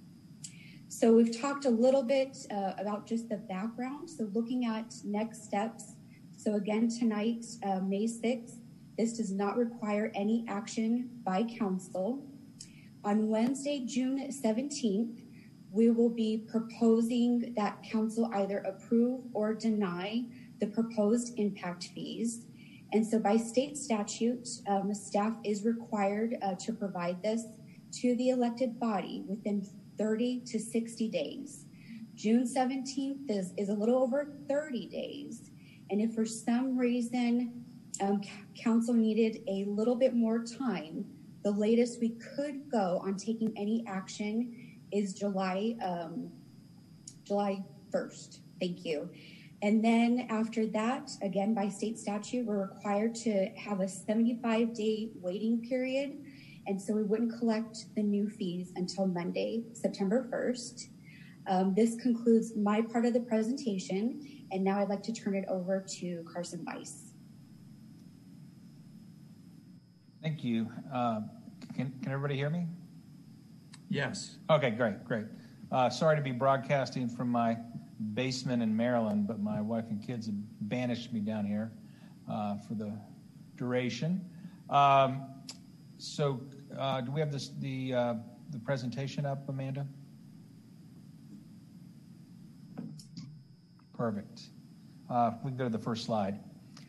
So we've talked a little bit uh, about just the background. So looking at next steps. So again, tonight, uh, May sixth, this does not require any action by council. On Wednesday, June seventeenth, we will be proposing that council either approve or deny the proposed impact fees. And so by state statute, um, staff is required uh, to provide this to the elected body within thirty to sixty days. June seventeenth is, is a little over thirty days. And if for some reason um, council needed a little bit more time, the latest we could go on taking any action is July, um, July first. Thank you. And then after that, again, by state statute, we're required to have a seventy-five day waiting period. And so we wouldn't collect the new fees until Monday, September first. Um, this concludes my part of the presentation. And now I'd like to turn it over to Carson Weiss. Thank you. Uh, can, can everybody hear me? Yes. Okay, great, great. Uh, sorry to be broadcasting from my basement in Maryland, but my wife and kids have banished me down here uh, for the duration. Um, so uh, do we have this, the, uh, the presentation up, Amanda? Perfect. Uh, we can go to the first slide.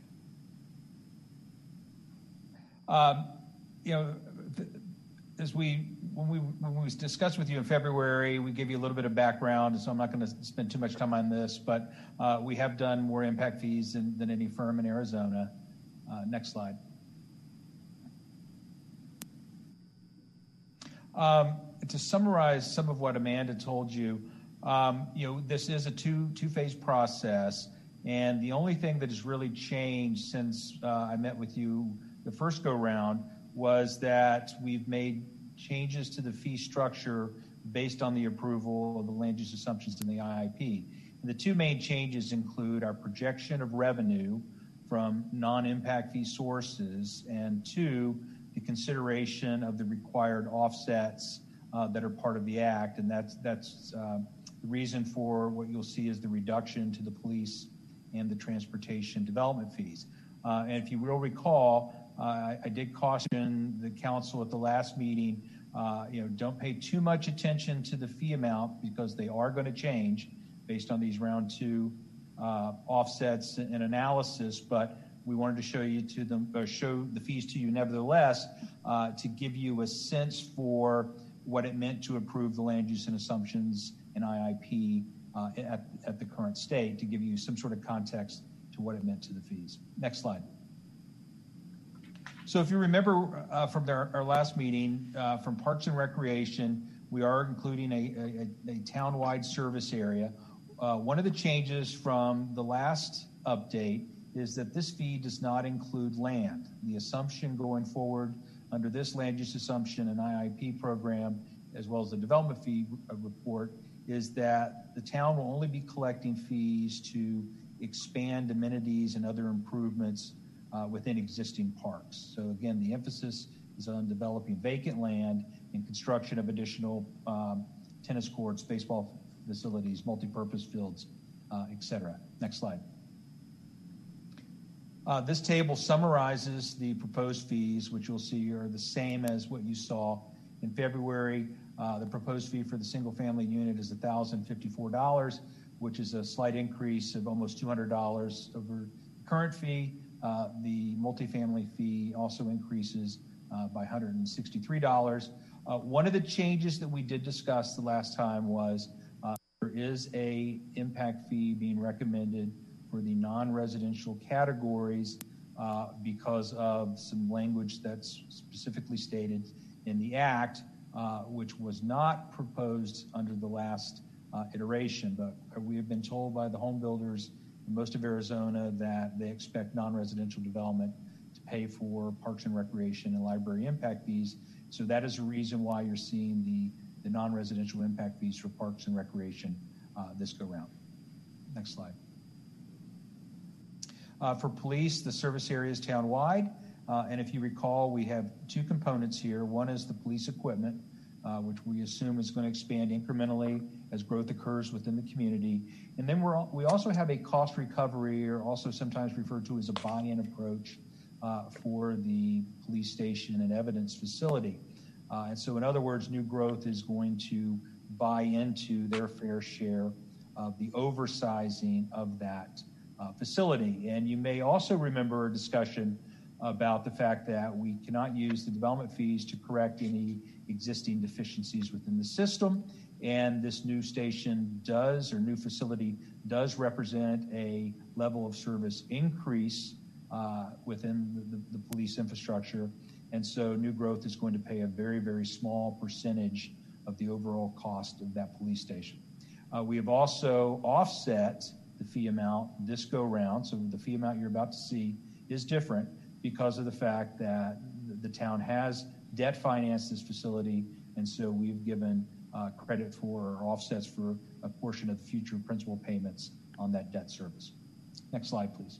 Um, you know, as we when we when we discussed with you in February, we gave you a little bit of background, so I'm not going to spend too much time on this, but uh, we have done more impact fees than, than any firm in Arizona. Uh, next slide. Um, to summarize some of what Amanda told you, um, you know, this is a two two phase process, and the only thing that has really changed since uh, I met with you the first go round was that we've made changes to the fee structure based on the approval of the land use assumptions in the I I P. And the two main changes include our projection of revenue from non-impact fee sources, and two, the consideration of the required offsets uh, that are part of the act. And that's, that's uh, the reason for what you'll see is the reduction to the police and the transportation development fees. Uh, and if you will recall, uh, I, I did caution the council at the last meeting, uh, you know, don't pay too much attention to the fee amount because they are going to change based on these round two uh, offsets and analysis. But we wanted to show you to them, or show the fees to you nevertheless, uh, to give you a sense for what it meant to approve the land use and assumptions in I I P uh, at, at the current state, to give you some sort of context to what it meant to the fees. Next slide. So if you remember uh, from their, our last meeting, uh, from Parks and Recreation, we are including a, a, a town-wide service area. Uh, one of the changes from the last update is that this fee does not include land. The assumption going forward under this land use assumption and I I P program, as well as the development fee report, is that the town will only be collecting fees to expand amenities and other improvements uh, within existing parks. So again, the emphasis is on developing vacant land and construction of additional um, tennis courts, baseball facilities, multi-purpose fields, uh, et cetera. Next slide. Uh, this table summarizes the proposed fees, which you'll see are the same as what you saw in February. Uh, the proposed fee for the single family unit is one thousand fifty-four dollars, which is a slight increase of almost two hundred dollars over the current fee. Uh, the multifamily fee also increases uh, by one hundred sixty-three dollars. Uh, one of the changes that we did discuss the last time was uh, there is a impact fee being recommended for the non-residential categories uh, because of some language that's specifically stated in the act, uh, which was not proposed under the last uh, iteration. But we have been told by the home builders in most of Arizona that they expect non-residential development to pay for parks and recreation and library impact fees. So that is a reason why you're seeing the, the non-residential impact fees for parks and recreation uh, this go round. Next slide. Uh, for police, the service area is town-wide, uh, and if you recall, we have two components here. One is the police equipment, uh, which we assume is going to expand incrementally as growth occurs within the community. And then we're, we also have a cost recovery, or also sometimes referred to as a buy-in approach uh, for the police station and evidence facility. Uh, and so in other words, new growth is going to buy into their fair share of the oversizing of that Uh, facility. And you may also remember a discussion about the fact that we cannot use the development fees to correct any existing deficiencies within the system. And this new station does, or new facility does represent a level of service increase uh, within the, the, the police infrastructure. And so new growth is going to pay a very, very small percentage of the overall cost of that police station. Uh, we have also offset the fee amount this go round. So the fee amount you're about to see is different because of the fact that the town has debt financed this facility. And so we've given uh, credit for or offsets for a portion of the future principal payments on that debt service. Next slide, please.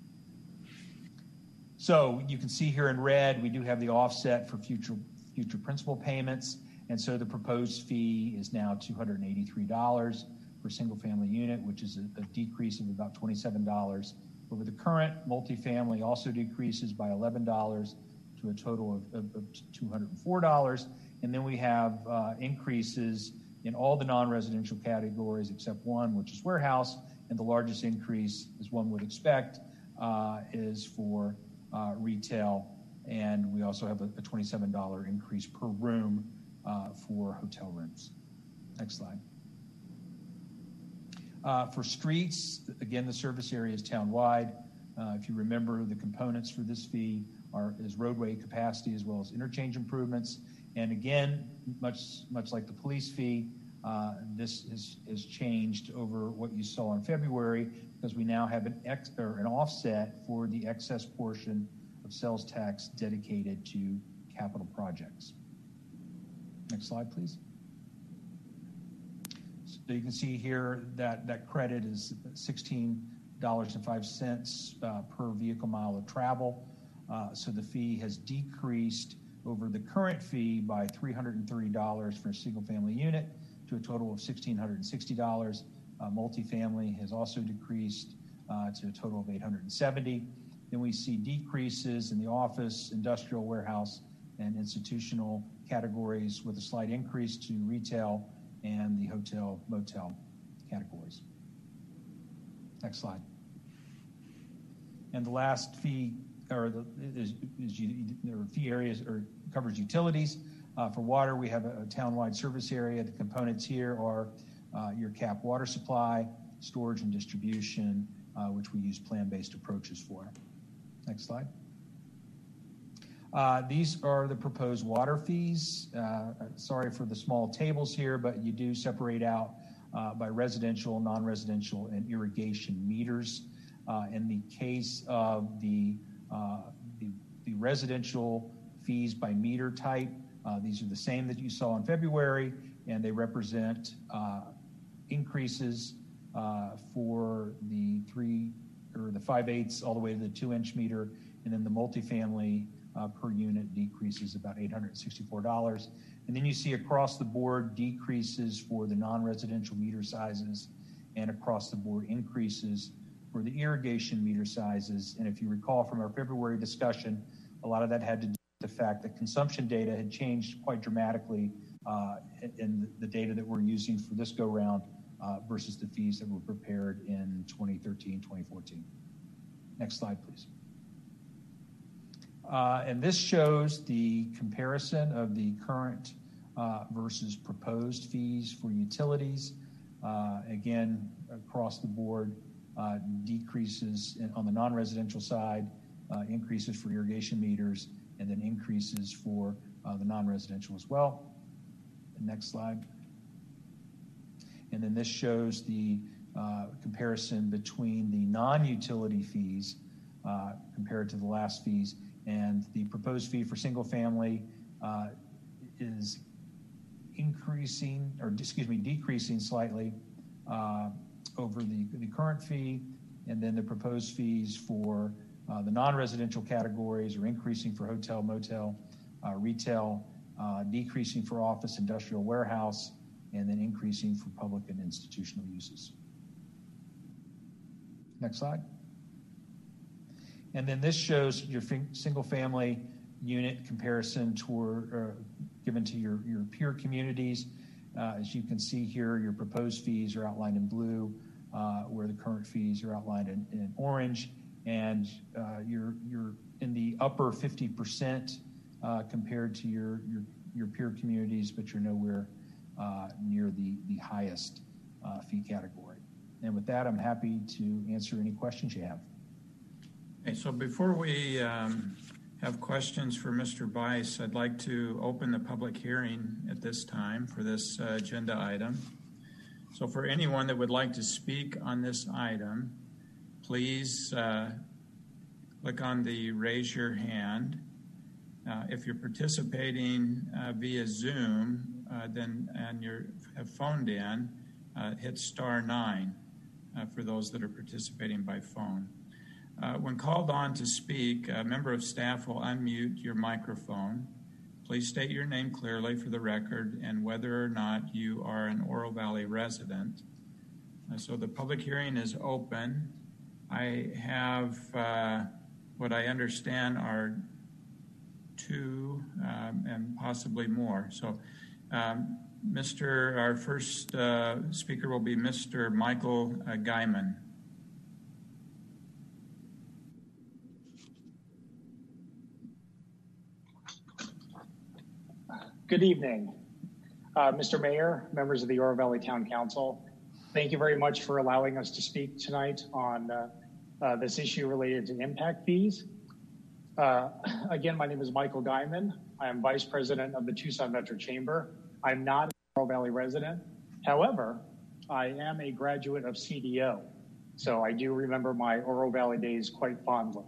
So you can see here in red, we do have the offset for future, future principal payments. And so the proposed fee is now two hundred eighty-three dollars. For single family unit, which is a, a decrease of about twenty-seven dollars. Over the current, multifamily also decreases by eleven dollars to a total of, of, of two hundred four dollars. And then we have uh, increases in all the non-residential categories except one, which is warehouse. And the largest increase, as one would expect, uh, is for uh, retail. And we also have a, a twenty-seven dollars increase per room uh, for hotel rooms. Next slide. Uh, for streets, again, the service area is town-wide. Uh, if you remember, the components for this fee are is roadway capacity as well as interchange improvements. And again, much much like the police fee, uh, this is, is changed over what you saw in February because we now have an ex or an offset for the excess portion of sales tax dedicated to capital projects. Next slide, please. So you can see here that that credit is sixteen dollars and five cents uh, per vehicle mile of travel. Uh, so the fee has decreased over the current fee by three hundred thirty dollars for a single family unit to a total of one thousand six hundred sixty dollars. Uh, multifamily has also decreased uh, to a total of eight hundred seventy dollars. Then we see decreases in the office, industrial, warehouse, and institutional categories with a slight increase to retail and the hotel, motel categories. Next slide. And the last fee, or the is, is you, there are fee areas or covers utilities. Uh, for water, we have a, a town-wide service area. The components here are uh, your cap water supply, storage and distribution, uh, which we use plan-based approaches for. Next slide. Uh, these are the proposed water fees. Uh, sorry for the small tables here, but you do separate out uh, by residential, non-residential, and irrigation meters. Uh, in the case of the, uh, the, the residential fees by meter type, uh, these are the same that you saw in February, and they represent uh, increases uh, for the three or the five eighths all the way to the two inch meter, and then the multifamily uh, per unit decreases about eight hundred sixty-four dollars. And then you see across the board decreases for the non-residential meter sizes and across the board increases for the irrigation meter sizes. And if you recall from our February discussion, a lot of that had to do with the fact that consumption data had changed quite dramatically uh, in the data that we're using for this go round uh, versus the fees that were prepared in twenty thirteen, twenty fourteen. Next slide, please. Uh, and this shows the comparison of the current uh, versus proposed fees for utilities. Uh, again, across the board, uh, decreases in, on the non-residential side, uh, increases for irrigation meters, and then increases for uh, the non-residential as well. The next slide. And then this shows the uh, comparison between the non-utility fees uh, compared to the last fees. And the proposed fee for single family uh, is increasing, or excuse me, decreasing slightly uh, over the, the current fee. And then the proposed fees for uh, the non-residential categories are increasing for hotel, motel, uh, retail, uh, decreasing for office, industrial, warehouse, and then increasing for public and institutional uses. Next slide. And then this shows your single family unit comparison toward, uh, given to your, your peer communities. Uh, as you can see here, your proposed fees are outlined in blue, uh, where the current fees are outlined in, in orange. And uh, you're, you're in the upper fifty percent uh, compared to your, your, your peer communities, but you're nowhere uh, near the, the highest uh, fee category. And with that, I'm happy to answer any questions you have. Okay, so before we um, have questions for Mister Bice, I'd like to open the public hearing at this time for this uh, agenda item. So for anyone that would like to speak on this item, please uh, click on the raise your hand. Uh, if you're participating uh, via Zoom, uh, then and you have phoned in, uh, hit star nine uh, for those that are participating by phone. Uh, when called on to speak, a member of staff will unmute your microphone. Please state your name clearly for the record and whether or not you are an Oro Valley resident. Uh, so the public hearing is open. I have uh, what I understand are two um, and possibly more. So um, Mister Our first uh, speaker will be Mister Michael uh, Guyman. Good evening, uh, Mister Mayor, members of the Oro Valley Town Council. Thank you very much for allowing us to speak tonight on uh, uh, this issue related to impact fees. Uh, again, my name is Michael Guyman. I am Vice President of the Tucson Metro Chamber. I'm not an Oro Valley resident. However, I am a graduate of C D O, so I do remember my Oro Valley days quite fondly.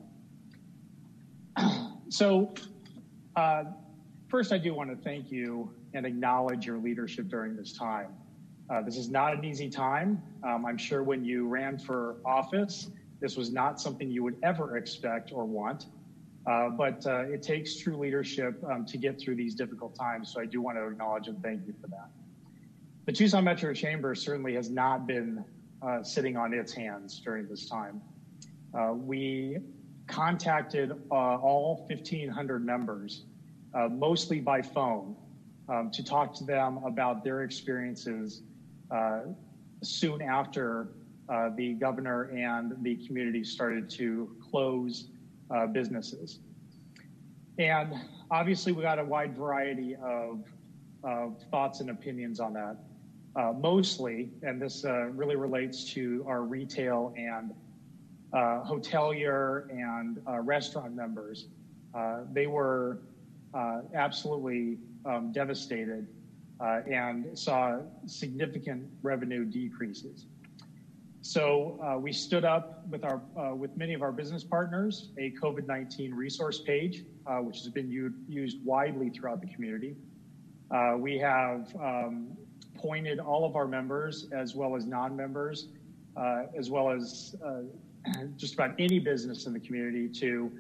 So, uh, First, I do want to thank you and acknowledge your leadership during this time. Uh, this is not an easy time. Um, I'm sure when you ran for office, this was not something you would ever expect or want, uh, but uh, it takes true leadership um, to get through these difficult times. So I do want to acknowledge and thank you for that. The Tucson Metro Chamber certainly has not been uh, sitting on its hands during this time. Uh, we contacted uh, all fifteen hundred members Uh, mostly by phone, um, to talk to them about their experiences uh, soon after uh, the governor and the community started to close uh, businesses. And obviously we got a wide variety of, of thoughts and opinions on that. Uh, mostly, and this uh, really relates to our retail and uh, hotelier and uh, restaurant members. Uh, they were Uh, absolutely um, devastated uh, and saw significant revenue decreases. So uh, we stood up with our uh, with many of our business partners a COVID nineteen resource page, uh, which has been u- used widely throughout the community. Uh, we have um, pointed all of our members, as well as non-members, uh, as well as uh, just about any business in the community, to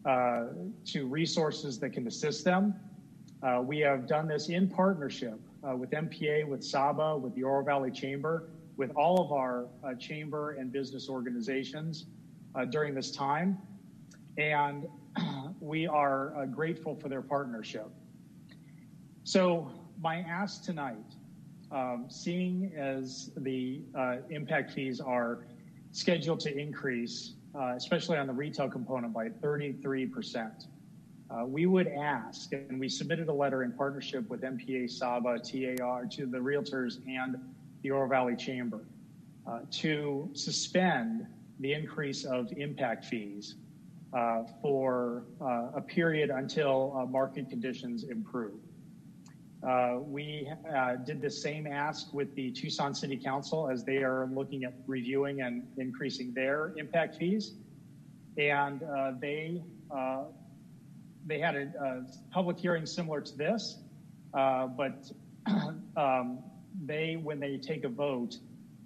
uh, to resources that can assist them. Uh, we have done this in partnership uh, with M P A, with S A B A, with the Oro Valley Chamber, with all of our uh, chamber and business organizations uh, during this time. And we are uh, grateful for their partnership. So my ask tonight, um, seeing as the uh, impact fees are scheduled to increase, uh, especially on the retail component, by thirty-three percent, uh, we would ask, and we submitted a letter in partnership with M P A, S A B A, T A R, to the realtors and the Oro Valley Chamber uh, to suspend the increase of impact fees uh, for uh, a period until uh, market conditions improve. Uh, we uh, did the same ask with the Tucson City Council as they are looking at reviewing and increasing their impact fees. And uh, they uh, they had a, a public hearing similar to this, uh, but um, they, when they take a vote,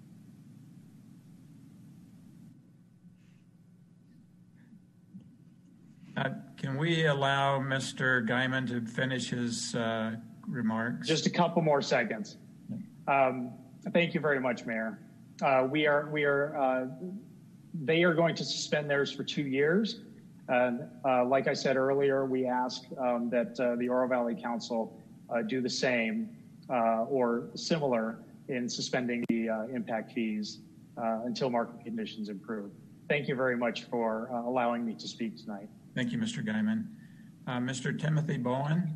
Uh, can we allow Mister Guyman to finish his uh, remarks? Just a couple more seconds. Um, thank you very much, Mayor. Uh, we are, we are, uh, they are going to suspend theirs for two years. And uh, like I said earlier, we ask um, that uh, the Oro Valley Council uh, do the same uh, or similar in suspending the uh, impact fees uh, until market conditions improve. Thank you very much for uh, allowing me to speak tonight. Thank you, Mister Guyman. Uh, Mister Timothy Bowen.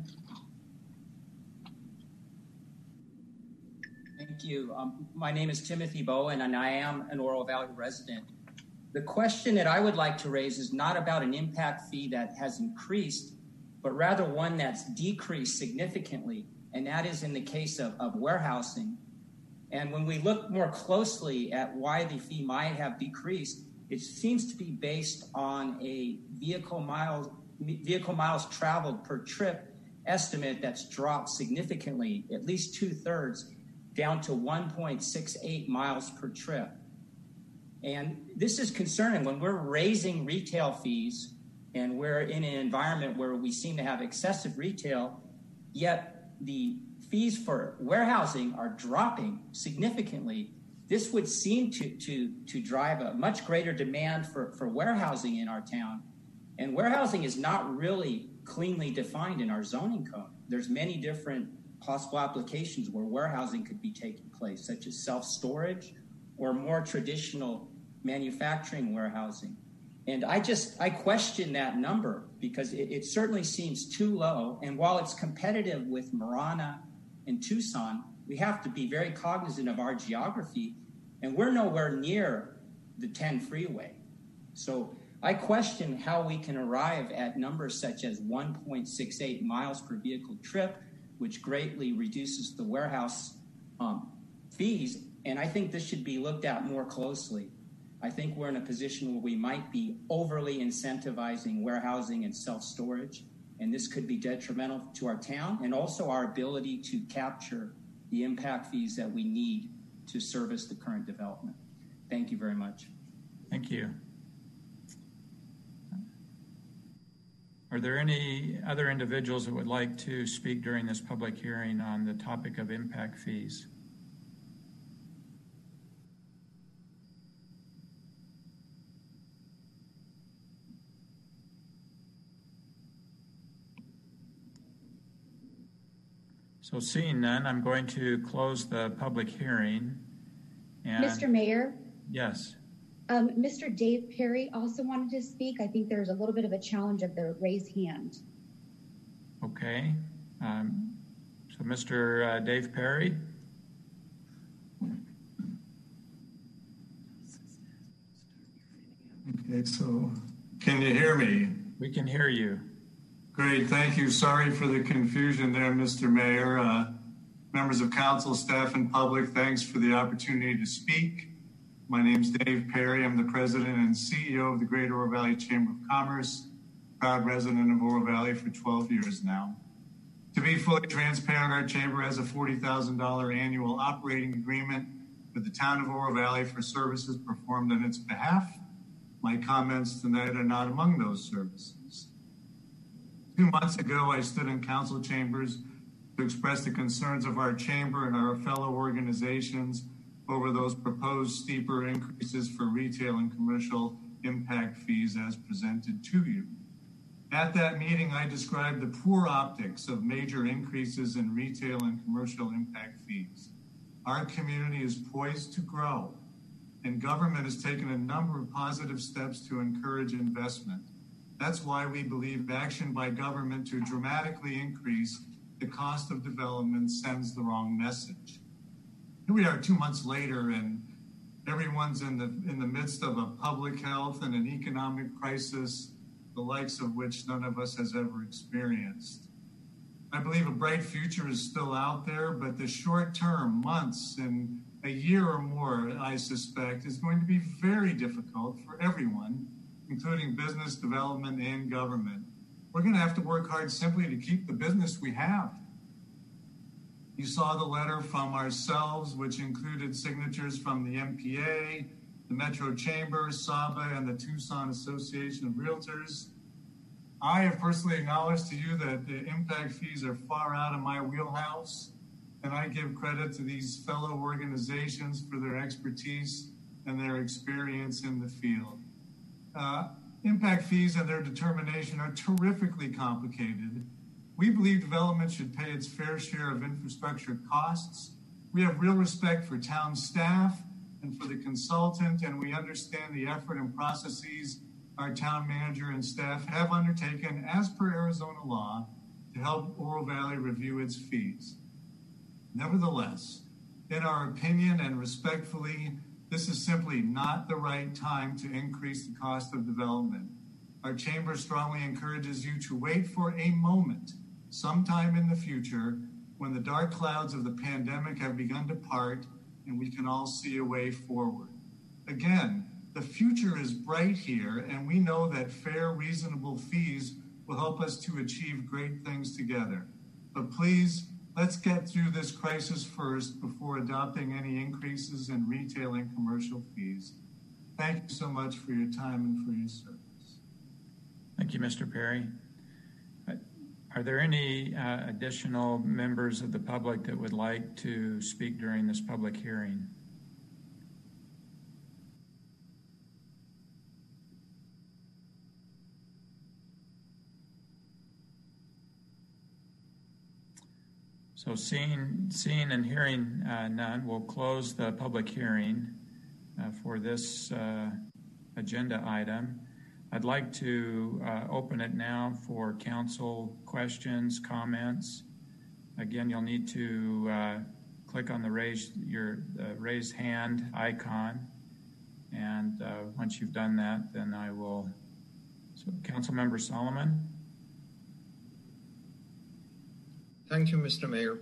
Thank you. Um, my name is Timothy Bowen, and I am an Oro Valley resident. The question that I would like to raise is not about an impact fee that has increased, but rather one that's decreased significantly, and that is in the case of, of warehousing. And when we look more closely at why the fee might have decreased, it seems to be based on a vehicle miles, vehicle miles traveled per trip estimate that's dropped significantly, at least two thirds, down to one point six eight miles per trip. And this is concerning when we're raising retail fees and we're in an environment where we seem to have excessive retail, yet the fees for warehousing are dropping significantly. This would seem to, to, to drive a much greater demand for, for warehousing in our town. And warehousing is not really cleanly defined in our zoning code. There's many different possible applications where warehousing could be taking place, such as self-storage or more traditional manufacturing warehousing. And I just, I question that number because it, it certainly seems too low. And while it's competitive with Marana and Tucson, we have to be very cognizant of our geography, and we're nowhere near the ten freeway. So I question how we can arrive at numbers such as one point six eight miles per vehicle trip, which greatly reduces the warehouse um, fees. And I think this should be looked at more closely. I think we're in a position where we might be overly incentivizing warehousing and self-storage, and this could be detrimental to our town and also our ability to capture the impact fees that we need to service the current development. Thank you very much. Thank you. Are there any other individuals that would like to speak during this public hearing on the topic of impact fees? So seeing none, I'm going to close the public hearing. And Mister Mayor? Yes. Um, Mister Dave Perry also wanted to speak. I think there's a little bit of a challenge of the raised hand. Okay. Um, so Mister Uh, Dave Perry. Okay, so can you hear me? We can hear you. Great, thank you. Sorry for the confusion there, Mister Mayor. Uh, members of council, staff, and public, thanks for the opportunity to speak. My name is Dave Perry. I'm the president and C E O of the Greater Oro Valley Chamber of Commerce, proud resident of Oro Valley for twelve years now. To be fully transparent, our chamber has a forty thousand dollars annual operating agreement with the town of Oro Valley for services performed on its behalf. My comments tonight are not among those services. Two months ago, I stood in council chambers to express the concerns of our chamber and our fellow organizations over those proposed steeper increases for retail and commercial impact fees as presented to you. At that meeting, I described the poor optics of major increases in retail and commercial impact fees. Our community is poised to grow, and government has taken a number of positive steps to encourage investment. That's why we believe action by government to dramatically increase the cost of development sends the wrong message. Here we are two months later, and everyone's in the in the midst of a public health and an economic crisis, the likes of which none of us has ever experienced. I believe a bright future is still out there, but the short term, months and a year or more, I suspect, is going to be very difficult for everyone, including business development and government. We're going to have to work hard simply to keep the business we have. You saw the letter from ourselves, which included signatures from the M P A, the Metro Chamber, S A B A, and the Tucson Association of Realtors. I have personally acknowledged to you that the impact fees are far out of my wheelhouse, and I give credit to these fellow organizations for their expertise and their experience in the field. Uh, impact fees and their determination are terrifically complicated. We believe development should pay its fair share of infrastructure costs. We have real respect for town staff and for the consultant, and we understand the effort and processes our town manager and staff have undertaken as per Arizona law to help Oro Valley review its fees. Nevertheless, in our opinion and respectfully, this is simply not the right time to increase the cost of development. Our chamber strongly encourages you to wait for a moment, sometime in the future, when the dark clouds of the pandemic have begun to part and we can all see a way forward. Again, the future is bright here, and we know that fair, reasonable fees will help us to achieve great things together. But please, let's get through this crisis first before adopting any increases in retail and commercial fees. Thank you so much for your time and for your service. Thank you, Mister Perry. Are there any uh, additional members of the public that would like to speak during this public hearing? So seeing, seeing and hearing uh, none, we'll close the public hearing uh, for this uh, agenda item. I'd like to uh, open it now for council questions, comments. Again, you'll need to uh, click on the raise your uh, raise hand icon, and uh, once you've done that, then I will. So, Councilmember Solomon. Thank you, Mister Mayor.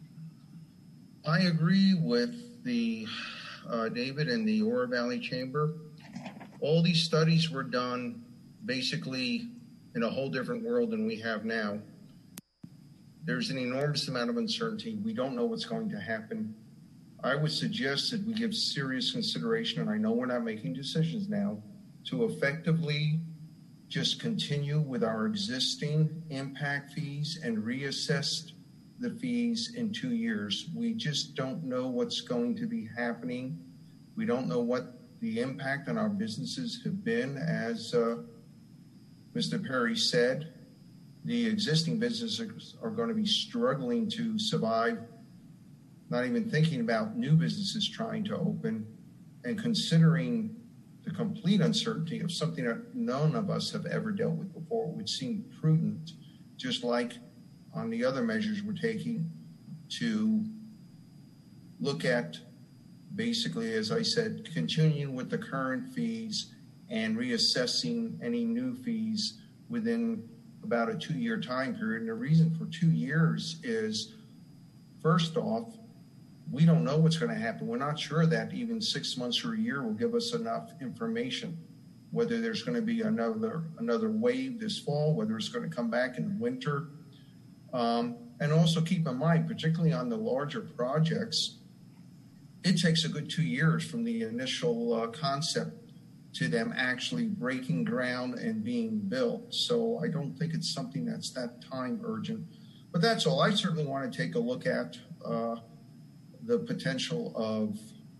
I agree with the uh, David and the Oro Valley Chamber. All these studies were done basically in a whole different world than we have now. There's an enormous amount of uncertainty. We don't know what's going to happen. I would suggest that we give serious consideration, and I know we're not making decisions now, to effectively just continue with our existing impact fees and reassess the fees in two years. We just don't know what's going to be happening. We don't know what the impact on our businesses have been. As uh, Mister Perry said, the existing businesses are going to be struggling to survive, not even thinking about new businesses trying to open, and considering the complete uncertainty of something that none of us have ever dealt with before, it would seem prudent, just like on the other measures we're taking, to look at basically, as I said, continuing with the current fees and reassessing any new fees within about a two-year time period. And the reason for two years is, first off, we don't know what's going to happen. We're not sure that even six months or a year will give us enough information, whether there's going to be another another wave this fall, whether it's going to come back in the winter. Um, and also keep in mind, particularly on the larger projects, it takes a good two years from the initial uh, concept to them actually breaking ground and being built. So I don't think it's something that's that time urgent. But that's all. I certainly want to take a look at uh, the potential of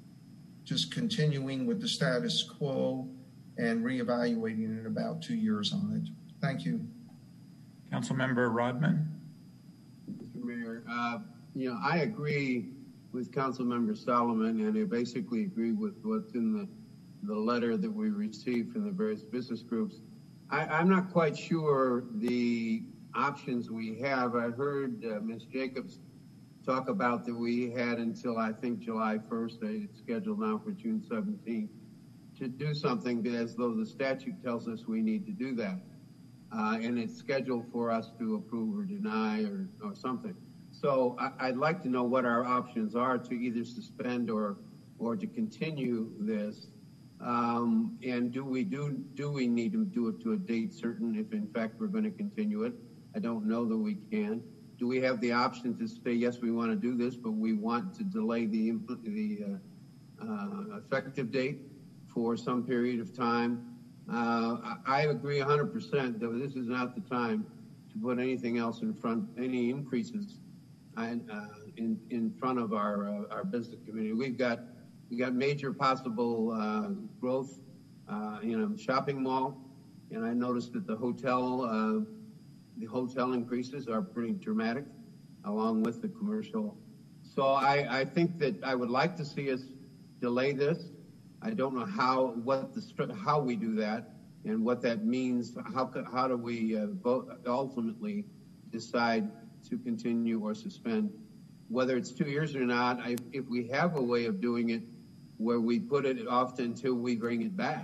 just continuing with the status quo and reevaluating in about two years on it. Thank you. Councilmember Rodman. Mister Mayor, uh, you know, I agree with Councilmember Solomon, and I basically agree with what's in the, the letter that we received from the various business groups. I, I'm not quite sure the options we have. I heard uh, Miz Jacobs talk about that we had until I think July first, it's scheduled now for June seventeenth, to do something as though the statute tells us we need to do that. Uh, and it's scheduled for us to approve or deny or, or something. So I, I'd like to know what our options are to either suspend or or to continue this. Um, and do we do do we need to do it to a date certain if in fact we're going to continue it? I don't know that we can. Do we have the option to say, yes, we want to do this, but we want to delay the, the uh, uh, effective date for some period of time? Uh, I agree one hundred percent that this is not the time to put anything else in front, any increases uh, in, in front of our, uh, our business community. We've got, we got major possible uh, growth uh, in a shopping mall, and I noticed that the hotel uh, The hotel increases are pretty dramatic, along with the commercial. So I, I think that I would like to see us delay this. I don't know how, what the, how we do that and what that means. How, how do we uh, ultimately decide to continue or suspend? Whether it's two years or not, I, if we have a way of doing it where we put it off until we bring it back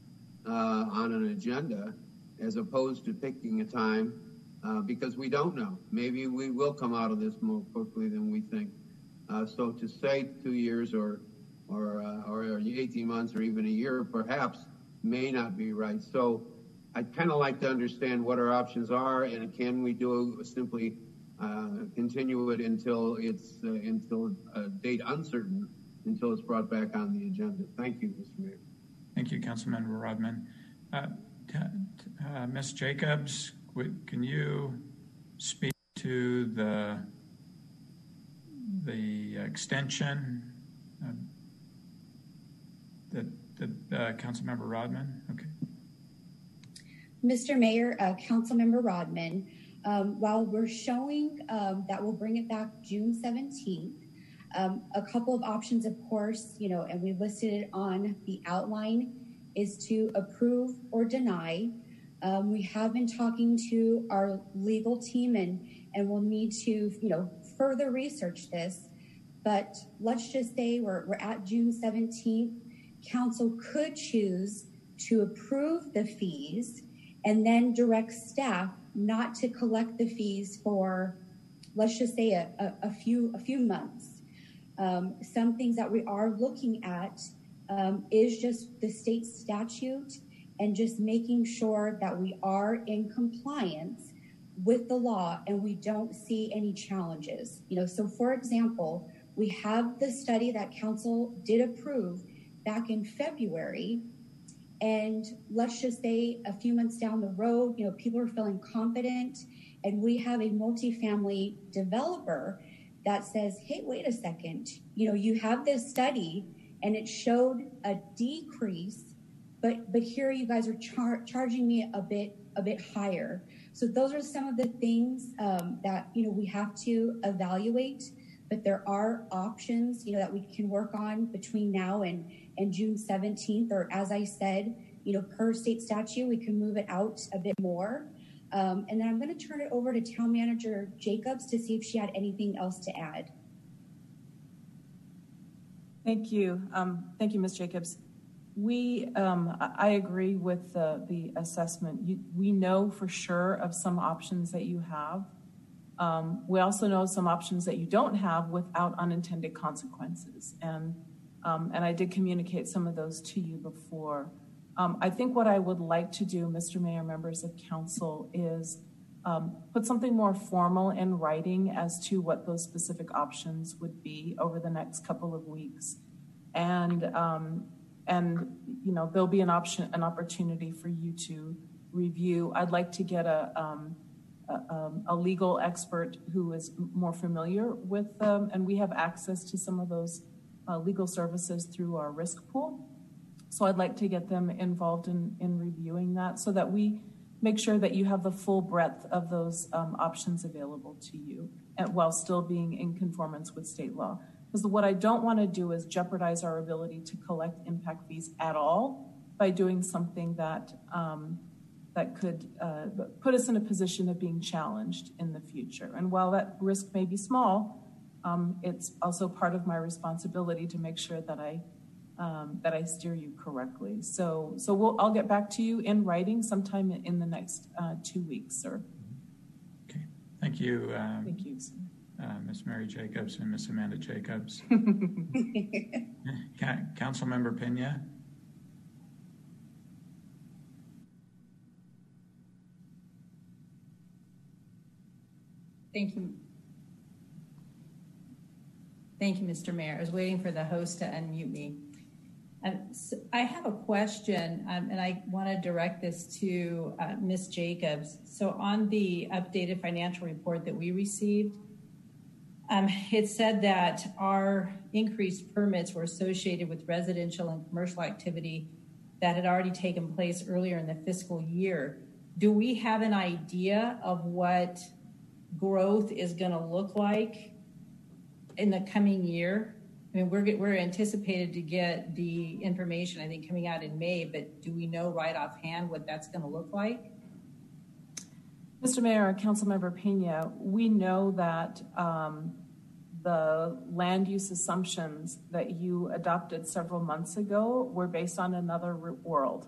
uh, on an agenda, as opposed to picking a time, Uh, because we don't know. Maybe we will come out of this more quickly than we think. Uh, so to say two years or or, uh, or eighteen months or even a year perhaps may not be right. So I'd kind of like to understand what our options are, and can we do simply uh, continue it until it's uh, until a date uncertain, until it's brought back on the agenda. Thank you, Mister Mayor. Thank you, Councilmember Rodman. Uh, t- t- uh, Miz Jacobs, can you speak to the the extension uh, that that uh, Councilmember Rodman? Okay. Mister Mayor, uh, Councilmember Rodman, um, while we're showing um, that we'll bring it back June seventeenth, um, a couple of options, of course, you know, and we listed it on the outline, is to approve or deny. Um, we have been talking to our legal team, and, and we'll need to, you know, further research this. But let's just say we're, we're at June seventeenth. Council could choose to approve the fees and then direct staff not to collect the fees for, let's just say, a, a, a few a few months. Um, some things that we are looking at um, is just the state statute and just making sure that we are in compliance with the law and we don't see any challenges. You know, so for example, we have the study that council did approve back in February, and let's just say a few months down the road, you know, people are feeling confident, and we have a multifamily developer that says, hey, wait a second, you know, you have this study and it showed a decrease, But but here you guys are char- charging me a bit a bit higher. So those are some of the things um, that you know we have to evaluate. But there are options you know that we can work on between now and and June seventeenth. Or as I said, you know per state statute, we can move it out a bit more. Um, and then I'm going to turn it over to Town Manager Jacobs to see if she had anything else to add. Thank you, um, thank you, Miz Jacobs. We, um, I agree with the, the assessment. You, we know for sure of some options that you have. Um, we also know some options that you don't have without unintended consequences. And, um, and I did communicate some of those to you before. Um, I think what I would like to do, Mister Mayor, members of council, is um, put something more formal in writing as to what those specific options would be over the next couple of weeks. And, um, and you know there'll be an option, an opportunity for you to review. I'd like to get a um, a, um, a legal expert who is more familiar with them, and we have access to some of those uh, legal services through our risk pool. So I'd like to get them involved in in reviewing that, so that we make sure that you have the full breadth of those um, options available to you, and while still being in conformance with state law. Because what I don't want to do is jeopardize our ability to collect impact fees at all by doing something that um, that could uh, put us in a position of being challenged in the future. And while that risk may be small, um, it's also part of my responsibility to make sure that I um, that I steer you correctly. So, so we'll I'll get back to you in writing sometime in the next uh, two weeks, sir. Okay, thank you. Um, thank you, sir. Uh, Miz Mary Jacobs and Miz Amanda Jacobs. Councilmember Pena. Thank you. Thank you, Mister Mayor. I was waiting for the host to unmute me. Um, so I have a question, um, and I want to direct this to uh, Miz Jacobs. So on the updated financial report that we received, um, it said that our increased permits were associated with residential and commercial activity that had already taken place earlier in the fiscal year. Do we have an idea of what growth is going to look like in the coming year? I mean, we're we're anticipated to get the information, I think, coming out in May, but do we know right offhand what that's going to look like? Mister Mayor, Councilmember Pena, we know that um, the land use assumptions that you adopted several months ago were based on another world.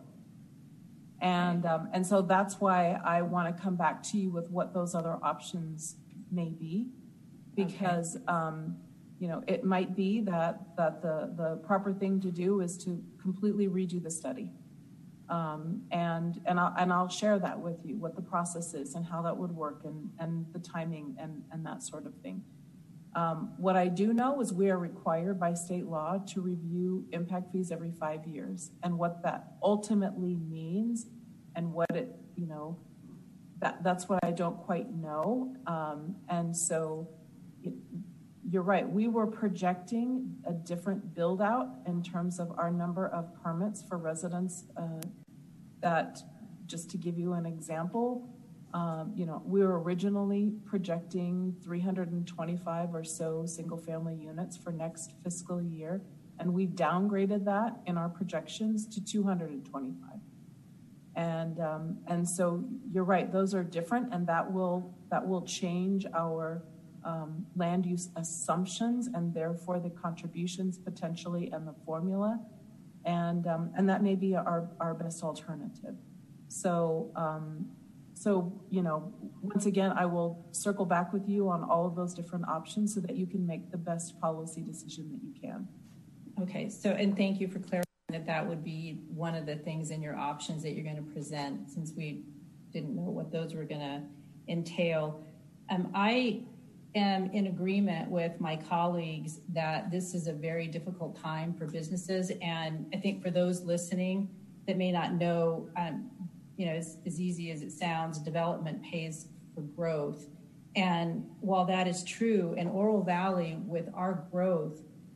And, um, and so that's why I want to come back to you with what those other options may be, because okay. um, you know, it might be that that the, the proper thing to do is to completely redo the study. Um, and and I'll, and I'll share that with you, what the process is and how that would work, and, and the timing and, and that sort of thing. Um, what I do know is we are required by state law to review impact fees every five years. And what that ultimately means and what it, you know, that that's what I don't quite know. Um, and so it, you're right. We were projecting a different build out in terms of our number of permits for residents uh, that, just to give you an example, um, you know, we were originally projecting three hundred twenty-five or so single family units for next fiscal year. And we downgraded that in our projections to two hundred twenty-five. And, um, and so you're right, those are different, and that will, that will change our Um, land use assumptions, and therefore the contributions potentially and the formula, and um, and that may be our, our best alternative. So um, so you know, once again, I will circle back with you on all of those different options so that you can make the best policy decision that you can. Okay. So, and thank you for clarifying that that would be one of the things in your options that you're going to present, since we didn't know what those were going to entail. Um, I. am in agreement with my colleagues that this is a very difficult time for businesses. And I think for those listening that may not know, um, you know, as, as easy as it sounds, development pays for growth. And while that is true, in Oro Valley, with our growth,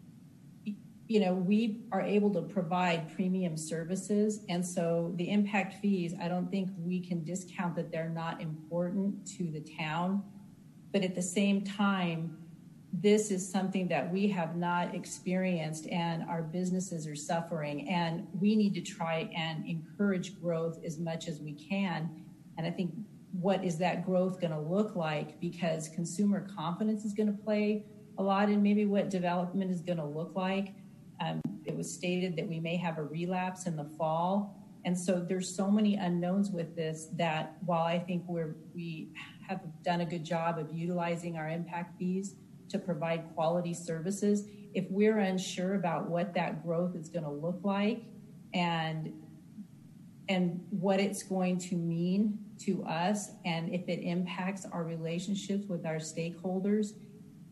you know, we are able to provide premium services. And so the impact fees, I don't think we can discount that they're not important to the town. But at the same time, this is something that we have not experienced, and our businesses are suffering, and we need to try and encourage growth as much as we can. And I think, what is that growth going to look like? Because consumer confidence is going to play a lot in maybe what development is going to look like. Um, it was stated that we may have a relapse in the fall. And so there's so many unknowns with this that while I think we're, we have done a good job of utilizing our impact fees to provide quality services, if we're unsure about what that growth is going to look like and, and what it's going to mean to us, and if it impacts our relationships with our stakeholders,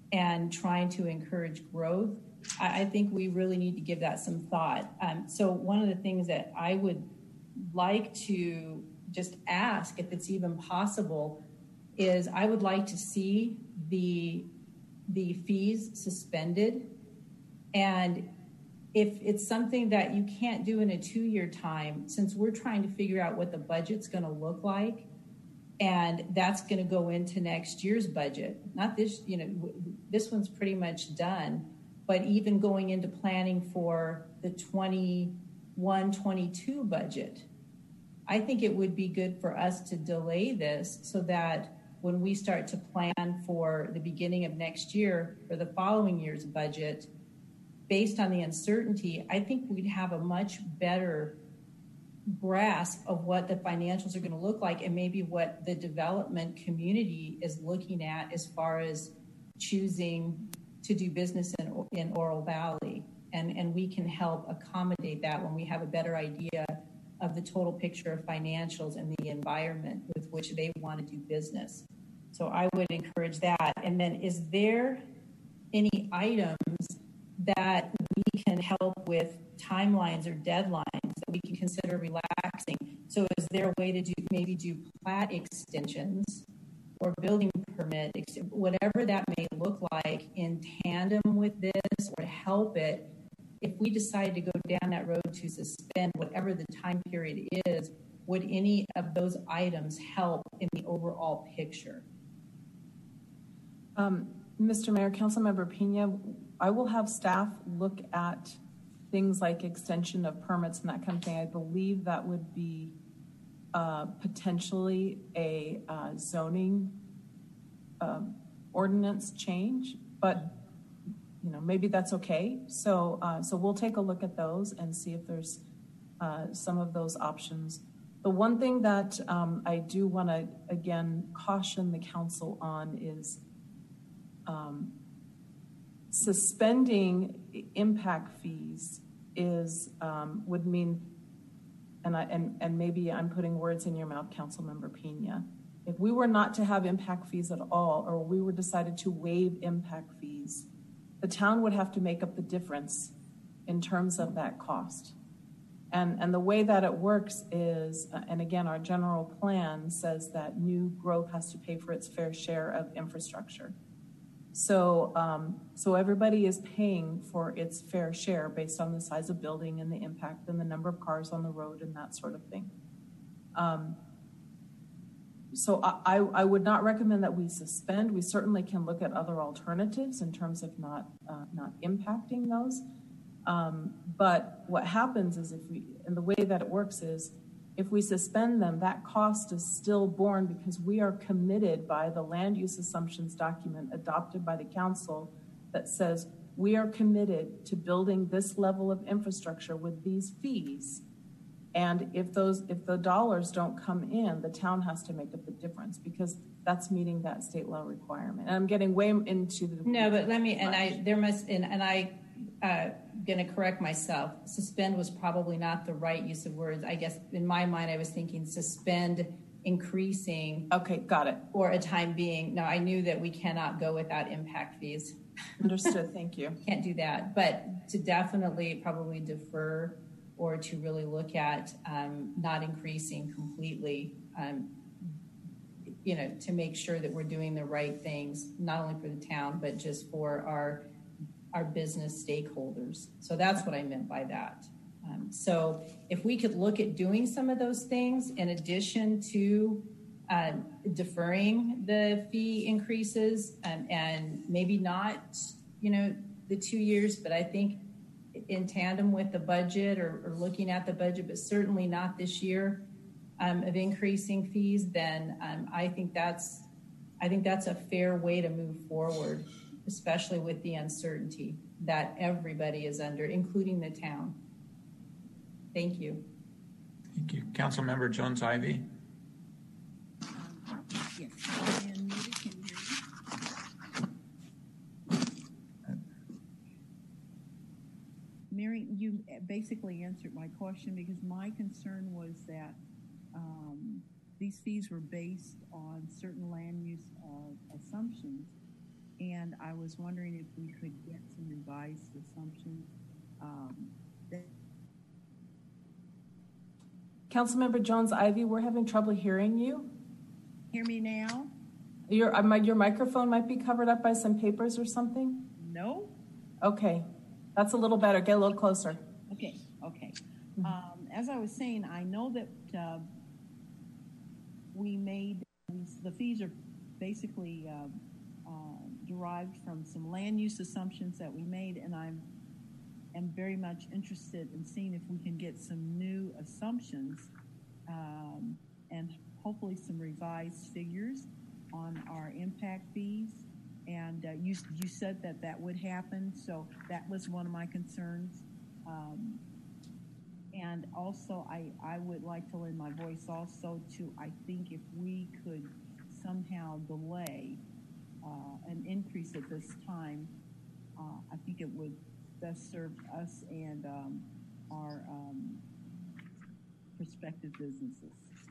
and trying to encourage growth, I, I think we really need to give that some thought. Um, so one of the things that I would like to just ask, if it's even possible, is I would like to see the the fees suspended. And if it's something that you can't do in a two-year time, since we're trying to figure out what the budget's going to look like, and that's going to go into next year's budget, not this, you know, this one's pretty much done, but even going into planning for the twenty-one twenty-two budget, I think it would be good for us to delay this so that when we start to plan for the beginning of next year for the following year's budget, based on the uncertainty, I think we'd have a much better grasp of what the financials are going to look like and maybe what the development community is looking at as far as choosing to do business in, in Oro Valley. And, and we can help accommodate that when we have a better idea of the total picture of financials and the environment with which they want to do business. So I would encourage that. And then is there any items that we can help with timelines or deadlines that we can consider relaxing? So is there a way to do maybe do plat extensions or building permit, whatever that may look like in tandem with this or to help it? If we decide to go down that road to suspend whatever the time period is, would any of those items help in the overall picture? Um, Mister Mayor, Councilmember Pena, I will have staff look at things like extension of permits and that kind of thing. I believe that would be uh, potentially a uh, zoning um, ordinance change, but you know, maybe that's okay. So, uh, so we'll take a look at those and see if there's uh, some of those options. The one thing that um, I do want to again caution the council on is um, suspending impact fees is um, would mean, and I and and maybe I'm putting words in your mouth, Councilmember Pena. If we were not to have impact fees at all, or we were decided to waive impact fees, the town would have to make up the difference in terms of that cost. And, and the way that it works is, uh, and again, our general plan says that new growth has to pay for its fair share of infrastructure. So, um, so everybody is paying for its fair share based on the size of building and the impact and the number of cars on the road and that sort of thing. Um, So I, I would not recommend that we suspend. We certainly can look at other alternatives in terms of not uh, not impacting those. Um, but what happens is if we, and the way that it works is, if we suspend them, that cost is still borne because we are committed by the land use assumptions document adopted by the council that says we are committed to building this level of infrastructure with these fees. And if those, if the dollars don't come in, the town has to make up the difference because that's meeting that state law requirement. And I'm getting way into the no, but let me. And I there must and, and I uh, going to correct myself. Suspend was probably not the right use of words. I guess in my mind, I was thinking suspend increasing. Okay, got it. For a time being. No, I knew that we cannot go without impact fees. Understood. Thank you. Can't do that, but to definitely probably defer. Or to really look at um, not increasing completely, um, you know, to make sure that we're doing the right things, not only for the town, but just for our our business stakeholders. So that's what I meant by that. Um, so if we could look at doing some of those things in addition to uh, deferring the fee increases um, and maybe not, you know, the two years, but I think in tandem with the budget or, or looking at the budget, but certainly not this year um, of increasing fees, then um, I think that's I think that's a fair way to move forward, especially with the uncertainty that everybody is under, including the town. Thank you. Thank you. Councilmember Jones-Ivy. Yes. And Nita, can you hear me? Mary, you basically answered my question because my concern was that um, these fees were based on certain land use uh, assumptions. and I was wondering if we could get some revised assumptions. Um, that Councilmember Jones-Ivy, we're having trouble hearing you. Hear me now? Your, uh, your microphone might be covered up by some papers or something. No. Okay, that's a little better. Get a little closer. Okay, okay. Um, as I was saying, I know that uh, we made, the fees are basically uh, uh, derived from some land use assumptions that we made, and I'm am very much interested in seeing if we can get some new assumptions um, and hopefully some revised figures on our impact fees. And uh, you, you said that that would happen, so that was one of my concerns. Um, and also, I, I would like to lend my voice also to, I think if we could somehow delay uh, an increase at this time, uh, I think it would best serve us and um, our um, prospective businesses.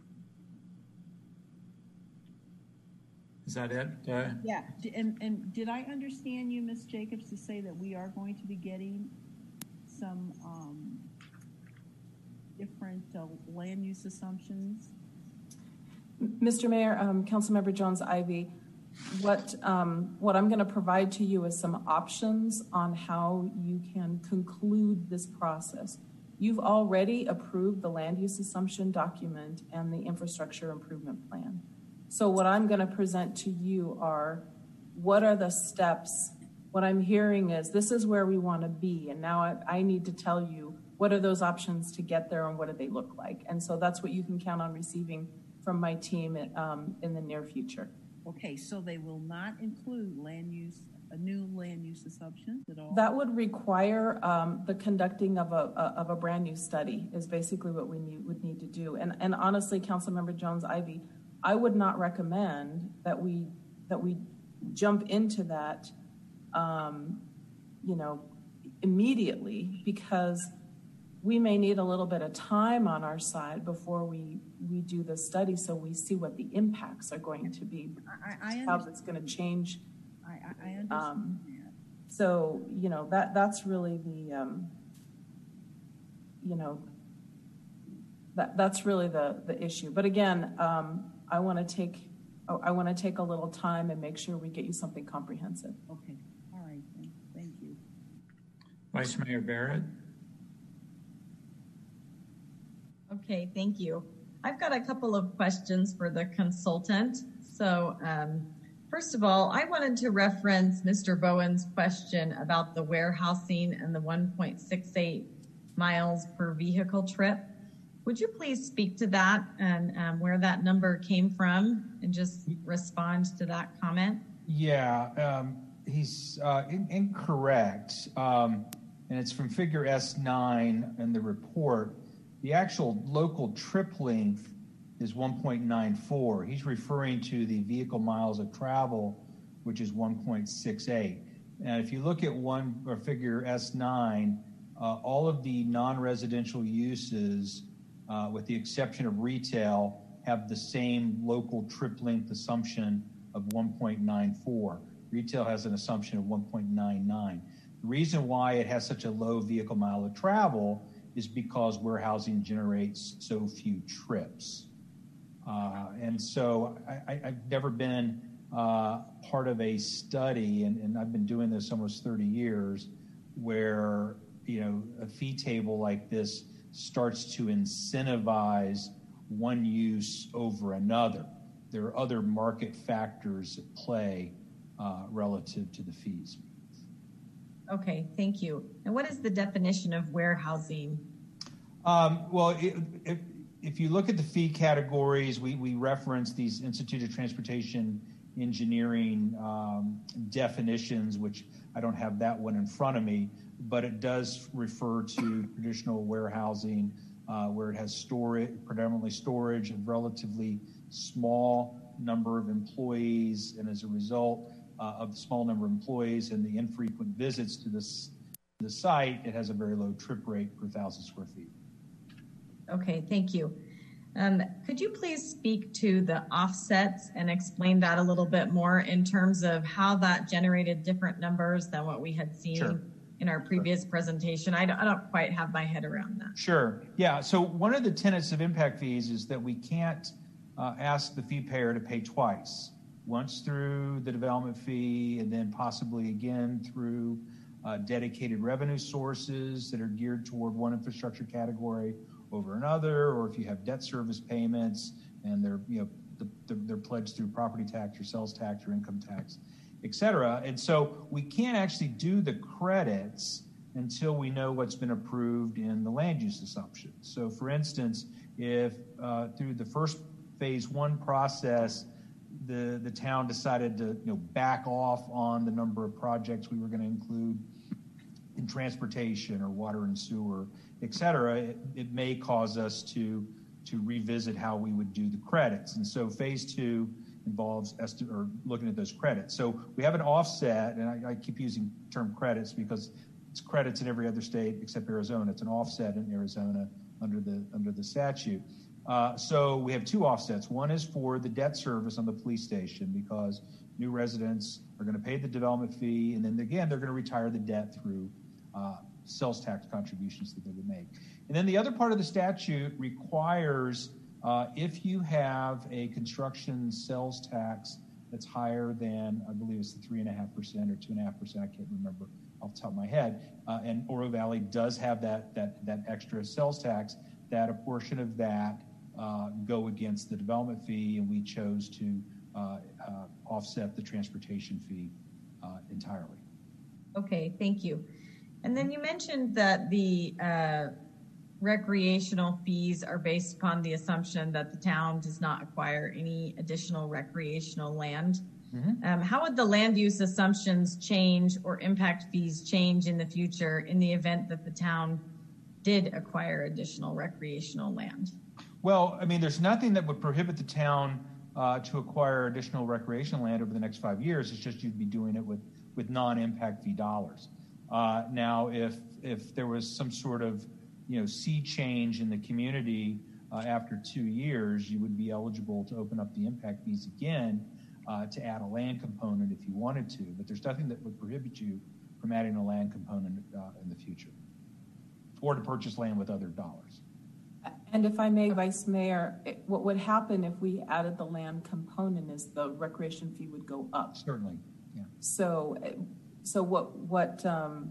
Is that it? Uh, yeah, and, and did I understand you, Miz Jacobs, to say that we are going to be getting some um, different uh, land use assumptions? Mister Mayor, um, Councilmember Jones-Ivy, what um, what I'm going to provide to you is some options on how you can conclude this process. You've already approved the land use assumption document and the infrastructure improvement plan. So what I'm going to present to you are what are the steps. What I'm hearing is this is where we want to be. And now I, I need to tell you what are those options to get there and what do they look like. And so that's what you can count on receiving from my team um, in the near future. Okay, so they will not include land use, a new land use assumption at all? That would require um, the conducting of a, a of a brand new study is basically what we need, would need to do. And and honestly, Councilmember Jones-Ivy, I would not recommend that we that we jump into that, um, you know, immediately, because we may need a little bit of time on our side before we, we do the study so we see what the impacts are going to be, I, I how it's going to change. I, I understand um, that. So, you know, that that's really the, um, you know, that that's really the, the issue. But again, um, I want to take I want to take a little time and make sure we get you something comprehensive. Okay. All right. Then. Thank you. Vice Mayor Barrett. Okay, thank you. I've got a couple of questions for the consultant. So um, first of all, I wanted to reference Mister Bowen's question about the warehousing and the one point six eight miles per vehicle trip. Would you please speak to that and um, where that number came from and just respond to that comment? Yeah, um, he's uh, in, incorrect. Um, and it's from figure S nine in the report. The actual local trip length is one point nine four. He's referring to the vehicle miles of travel, which is one point six eight. And if you look at one or figure S nine, uh, all of the non-residential uses, uh, with the exception of retail, have the same local trip length assumption of one point nine four. Retail has an assumption of one point nine nine. The reason why it has such a low vehicle mile of travel is because warehousing generates so few trips. Uh, and so I, I've never been uh, part of a study, and, and I've been doing this almost thirty years, where, you know, a fee table like this starts to incentivize one use over another. There are other market factors at play uh, relative to the fees. Okay, thank you. And what is the definition of warehousing? Um, well, it, it, if you look at the fee categories, we, we reference these Institute of Transportation Engineering um, definitions, which I don't have that one in front of me, but it does refer to traditional warehousing uh, where it has storage, predominantly storage, a relatively small number of employees, and as a result uh, of the small number of employees and the infrequent visits to this the site, it has a very low trip rate per thousand square feet. Okay, thank you. Um, could you please speak to the offsets and explain that a little bit more in terms of how that generated different numbers than what we had seen Sure. in our previous presentation? I don't, I don't quite have my head around that. Sure. Yeah. So one of the tenets of impact fees is that we can't uh, ask the fee payer to pay twice, once through the development fee and then possibly again through uh, dedicated revenue sources that are geared toward one infrastructure category over another, or if you have debt service payments and they're, you know, the, the, they're pledged through property tax or sales tax or income tax, et cetera. And so we can't actually do the credits until we know what's been approved in the land use assumption. So for instance, if uh, through the first phase one process, the, the town decided to, you know, back off on the number of projects we were going to include in transportation or water and sewer, et cetera, it, it may cause us to, to revisit how we would do the credits. And so phase two involves esti- or looking at those credits. So we have an offset, and I, I keep using the term credits because it's credits in every other state except Arizona. It's an offset in Arizona under the under the statute. Uh, so we have two offsets. One is for the debt service on the police station because new residents are going to pay the development fee, and then again they're going to retire the debt through uh, sales tax contributions that they would make. And then the other part of the statute requires uh, if you have a construction sales tax that's higher than, I believe it's the three and a half percent or two and a half percent, I can't remember off the top of my head, uh, and Oro Valley does have that, that, that extra sales tax, that a portion of that uh, go against the development fee, and we chose to uh, uh, offset the transportation fee uh, entirely. Okay, thank you. And then you mentioned that the uh, recreational fees are based upon the assumption that the town does not acquire any additional recreational land. Mm-hmm. Um, how would the land use assumptions change or impact fees change in the future in the event that the town did acquire additional recreational land? Well, I mean, there's nothing that would prohibit the town uh, to acquire additional recreational land over the next five years. It's just you'd be doing it with, with non-impact fee dollars. Uh, now, if if there was some sort of, you know, sea change in the community uh, after two years, you would be eligible to open up the impact fees again uh, to add a land component if you wanted to. But there's nothing that would prohibit you from adding a land component uh, in the future, or to purchase land with other dollars. And if I may, Vice Mayor, it, what would happen if we added the land component is the recreation fee would go up. Certainly, yeah. So, so what what um,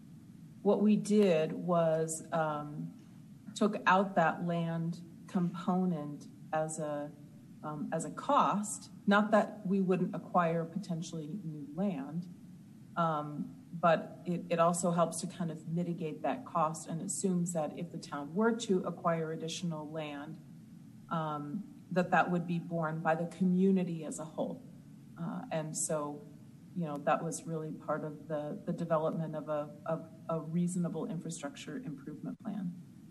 what we did was um, took out that land component as a um, as a cost. Not that we wouldn't acquire potentially new land, um, but it, it also helps to kind of mitigate that cost and assumes that if the town were to acquire additional land, um, that that would be borne by the community as a whole. Uh, and so, you know, that was really part of the, the development of a, of a reasonable infrastructure improvement plan.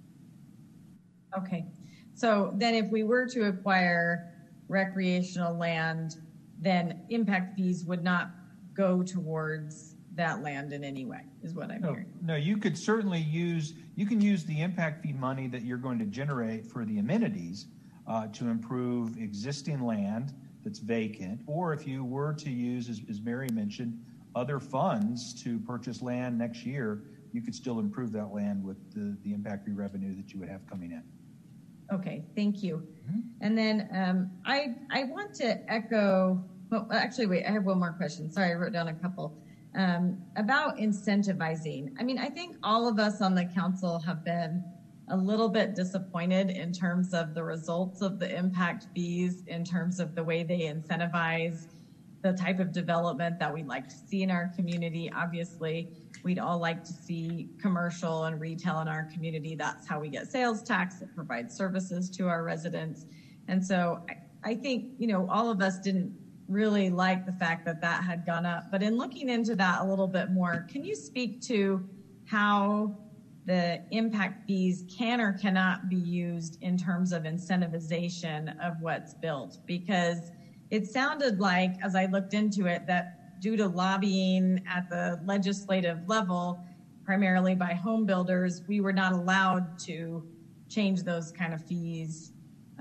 Okay. So then if we were to acquire recreational land, then impact fees would not go towards that land in any way, is what I'm no, hearing. No, you could certainly use, you can use the impact fee money that you're going to generate for the amenities uh, to improve existing land that's vacant, or if you were to use, as, as Mary mentioned, other funds to purchase land next year, you could still improve that land with the, the impact fee revenue that you would have coming in. Okay, thank you. Mm-hmm. And then um, I I want to echo, well, actually, wait, I have one more question. Sorry, I wrote down a couple. Um, about incentivizing. I mean, I think all of us on the council have been a little bit disappointed in terms of the results of the impact fees, in terms of the way they incentivize the type of development that we'd like to see in our community. Obviously, we'd all like to see commercial and retail in our community. That's how we get sales tax that provides services to our residents. And so I, I think, you know, all of us didn't really like the fact that that had gone up. But in looking into that a little bit more, can you speak to how the impact fees can or cannot be used in terms of incentivization of what's built? Because it sounded like, as I looked into it, that due to lobbying at the legislative level, primarily by home builders, we were not allowed to change those kind of fees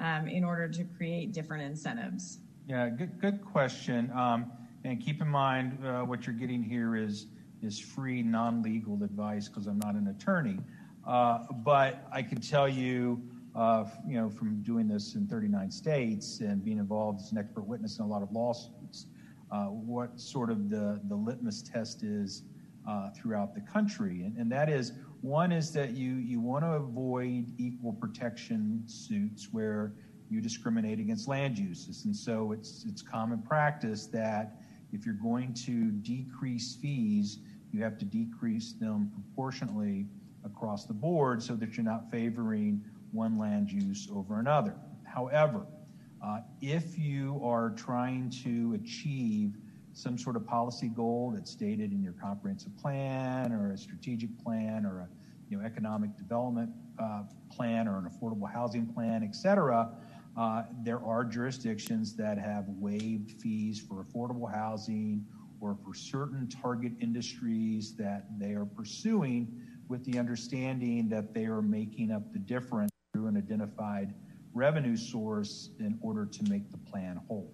um, in order to create different incentives? Yeah, good, good question. Um, and keep in mind uh, what you're getting here is is free, non-legal advice because I'm not an attorney. Uh, but I can tell you, uh, you know, from doing this in thirty-nine states and being involved as an expert witness in a lot of lawsuits, uh, what sort of the, the litmus test is uh, throughout the country. And, and that is, one is that you, you want to avoid equal protection suits where you discriminate against land uses. And so it's it's common practice that if you're going to decrease fees, you have to decrease them proportionately across the board so that you're not favoring one land use over another. However, uh, if you are trying to achieve some sort of policy goal that's stated in your comprehensive plan or a strategic plan or a you know, economic development uh, plan or an affordable housing plan, et cetera, uh, there are jurisdictions that have waived fees for affordable housing or for certain target industries that they are pursuing with the understanding that they are making up the difference through an identified revenue source in order to make the plan whole.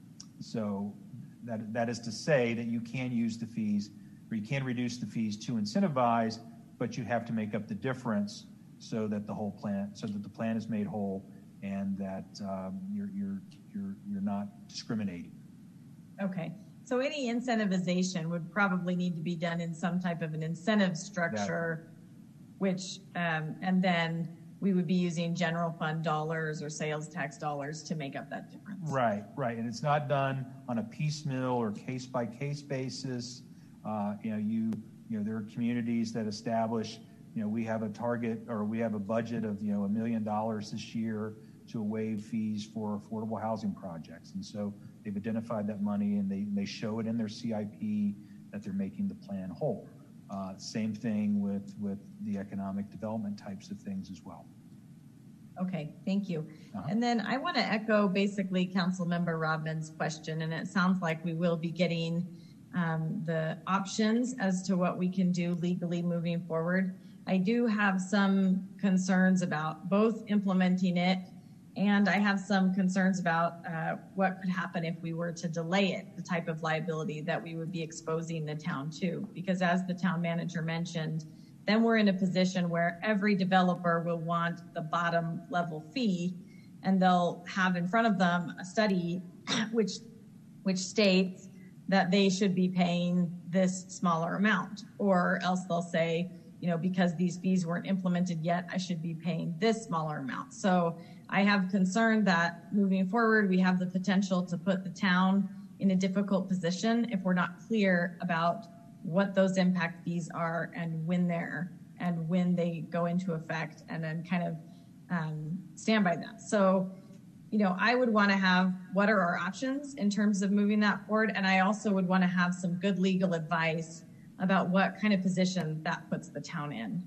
So that, that is to say that you can use the fees or you can reduce the fees to incentivize, but you have to make up the difference so that the whole plan, so that the plan is made whole and that um, you're, you're, you're, you're not discriminating. Okay. So any incentivization would probably need to be done in some type of an incentive structure, which, um, and then we would be using general fund dollars or sales tax dollars to make up that difference. Right, right. And it's not done on a piecemeal or case by case basis. Uh, you know, you, you know, there are communities that establish, you know, we have a target or we have a budget of, you know, a million dollars this year to waive fees for affordable housing projects. And so they've identified that money and they, they show it in their C I P that they're making the plan whole. Uh, same thing with, with the economic development types of things as well. Okay, thank you. Uh-huh. And then I want to echo basically Council Member Rodman's question, and it sounds like we will be getting um, the options as to what we can do legally moving forward. I do have some concerns about both implementing it, and I have some concerns about uh, what could happen if we were to delay it, the type of liability that we would be exposing the town to. Because as the town manager mentioned, then we're in a position where every developer will want the bottom level fee, and they'll have in front of them a study which which states that they should be paying this smaller amount, or else they'll say, you know, because these fees weren't implemented yet, I should be paying this smaller amount. So I have concern that moving forward, we have the potential to put the town in a difficult position if we're not clear about what those impact fees are and when they're and when they go into effect, and then kind of um, stand by that. So, you know, I would want to have what are our options in terms of moving that forward, and I also would want to have some good legal advice about what kind of position that puts the town in.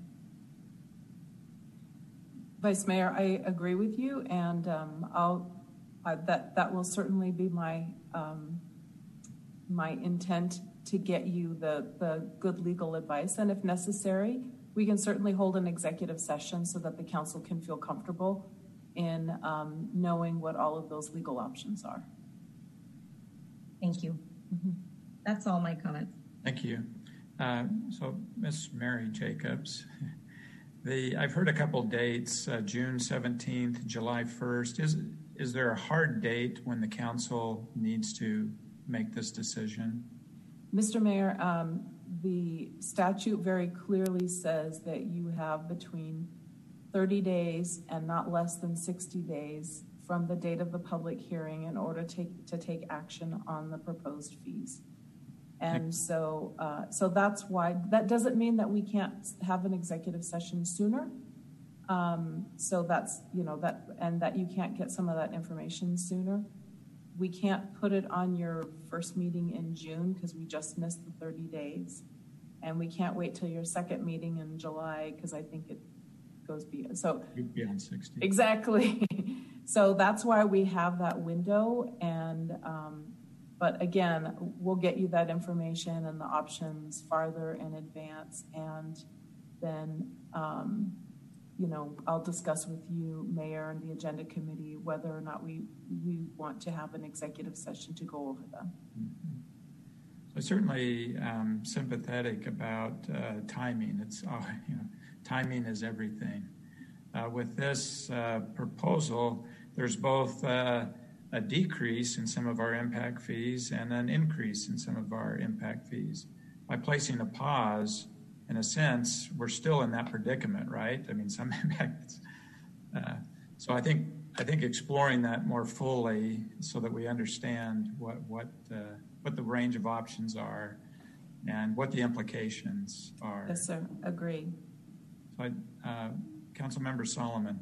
Vice Mayor, I agree with you, and um, I'll I, that that will certainly be my um, my intent to get you the the good legal advice, and if necessary, we can certainly hold an executive session so that the council can feel comfortable in um, knowing what all of those legal options are. Thank you. Mm-hmm. That's all my comments. Thank you. Uh, so, Miz Mary Jacobs, the I've heard a couple dates: uh, June seventeenth, July first. Is is there a hard date when the council needs to make this decision? Mister Mayor, um, the statute very clearly says that you have between thirty days and not less than sixty days from the date of the public hearing in order to take, to take action on the proposed fees. And so, uh, so that's why, that doesn't mean that we can't have an executive session sooner. Um, so that's, you know, that, and that you can't get some of that information sooner. We can't put it on your first meeting in June because we just missed the thirty days. And we can't wait till your second meeting in July because I think it goes beyond. So beyond sixty. Exactly. So that's why we have that window. And, um, but again, we'll get you that information and the options farther in advance. And then, um, you know, I'll discuss with you, Mayor, and the Agenda Committee whether or not we, we want to have an executive session to go over them. Mm-hmm. So certainly um, sympathetic about uh, timing. It's, uh, you know, timing is everything. Uh, with this uh, proposal, there's both uh, a decrease in some of our impact fees and an increase in some of our impact fees. By placing a pause, in a sense, we're still in that predicament, right? I mean, some impacts. Uh, so I think I think exploring that more fully, so that we understand what what uh, what the range of options are, and what the implications are. Yes, sir. Agree. So, I, uh, Councilmember Solomon.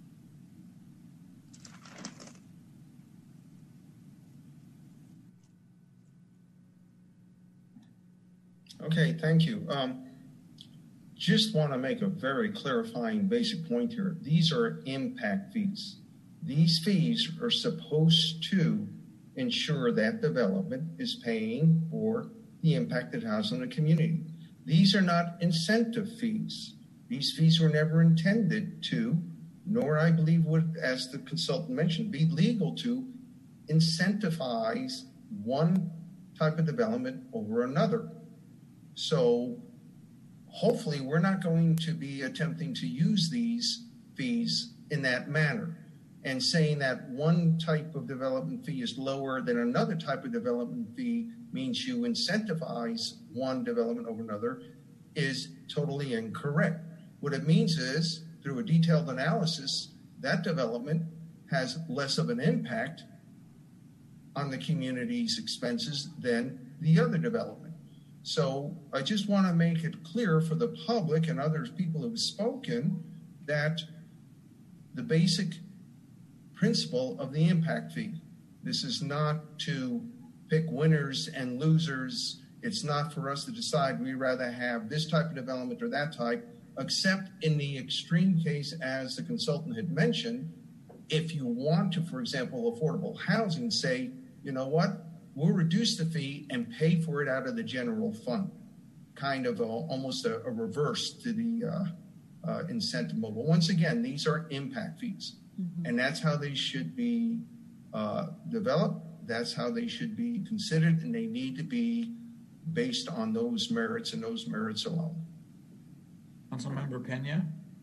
Okay, thank you. Um, just want to make a very clarifying basic point here. These are impact fees. These fees are supposed to ensure that development is paying for the impact it has on the community. These are not incentive fees. These fees were never intended to, nor I believe would, as the consultant mentioned, be legal to incentivize one type of development over another. So hopefully we're not going to be attempting to use these fees in that manner, and saying that one type of development fee is lower than another type of development fee means you incentivize one development over another is totally incorrect. What it means is, through a detailed analysis, that development has less of an impact on the community's expenses than the other development. So I just want to make it clear for the public and other people who have spoken that the basic principle of the impact fee, this is not to pick winners and losers. It's not for us to decide we'd rather have this type of development or that type, except in the extreme case, as the consultant had mentioned, if you want to, for example, affordable housing, say, you know what, we'll reduce the fee and pay for it out of the general fund, kind of a, almost a, a reverse to the uh, uh, incentive model. Once again, these are impact fees, mm-hmm. and that's how they should be uh, developed. That's how they should be considered, and they need to be based on those merits and those merits alone. Councilmember Pena.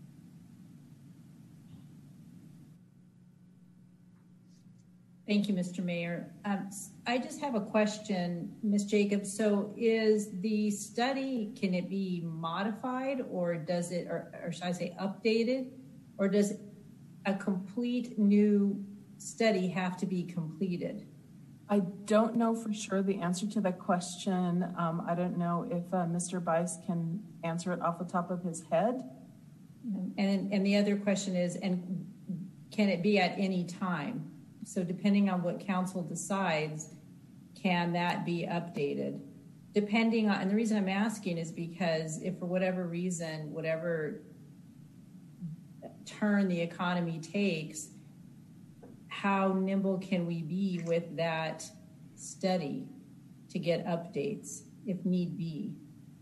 Thank you, Mister Mayor. Um, I just have a question, Miz Jacobs. So is the study, can it be modified, or does it, or, or should I say updated, or does a complete new study have to be completed? I don't know for sure the answer to that question. Um, I don't know if uh, Mister Bice can answer it off the top of his head. And, and the other question is, and can it be at any time? So depending on what council decides, can that be updated? Depending on, and the reason I'm asking is because if for whatever reason, whatever turn the economy takes, how nimble can we be with that study to get updates if need be?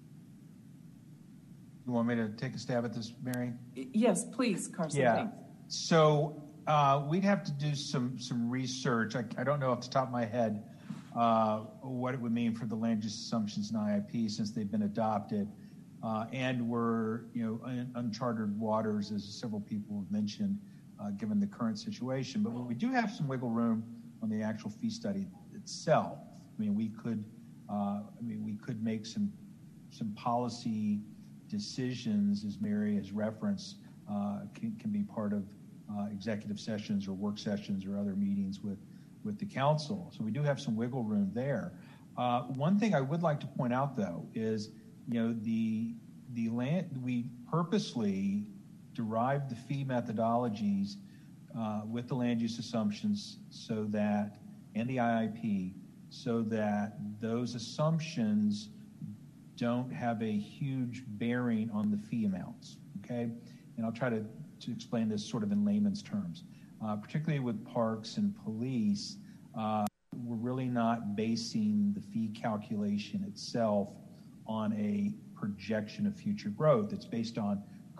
You want me to take a stab at this, Mary? Yes, please, Carson. Yeah. Thanks. So uh, we'd have to do some some research. I, I don't know off the top of my head uh, what it would mean for the land use assumptions in I I P since they've been adopted, uh, and we're you know un- uncharted waters, as several people have mentioned, uh, given the current situation. But we do have some wiggle room on the actual fee study itself. I mean, we could uh, I mean we could make some some policy decisions, as Mary has referenced, uh, can, can be part of uh, executive sessions or work sessions or other meetings with, with the council. So we do have some wiggle room there. Uh, one thing I would like to point out, though, is you know the the land we purposely derived the fee methodologies uh, with the land use assumptions so that and the I I P so that those assumptions don't have a huge bearing on the fee amounts, okay? And I'll try to, to explain this sort of in layman's terms. Uh, particularly with parks and police, uh, we're really not basing the fee calculation itself on a projection of future growth. It's based on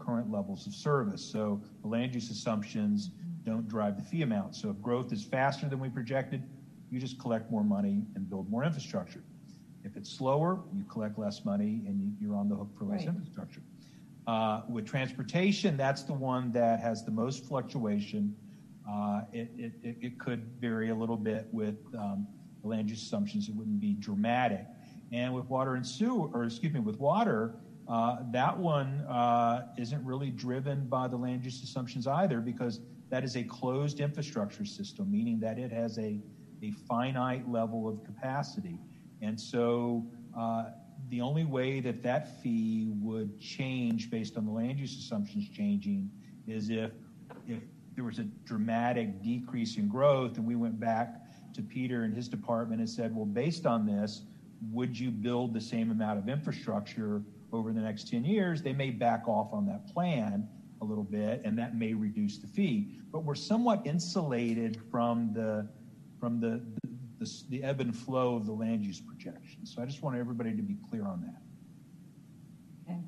current levels of service. So the land use assumptions don't drive the fee amount. So if growth is faster than we projected, you just collect more money and build more infrastructure. If it's slower, you collect less money and you, you're on the hook for less Right. infrastructure. Uh, with transportation, that's the one that has the most fluctuation. Uh, it, it, it, it could vary a little bit with um, the land use assumptions. It wouldn't be dramatic. And with water and sewer, or excuse me, with water, uh, that one uh, isn't really driven by the land use assumptions either, because that is a closed infrastructure system, meaning that it has a, a finite level of capacity. And so uh, the only way that that fee would change based on the land use assumptions changing is if, if there was a dramatic decrease in growth and we went back to Peter and his department and said, well, based on this, would you build the same amount of infrastructure over the next ten years? They may back off on that plan a little bit, and that may reduce the fee. But we're somewhat insulated from the from the the, the, the ebb and flow of the land use projections. So I just want everybody to be clear on that. Okay.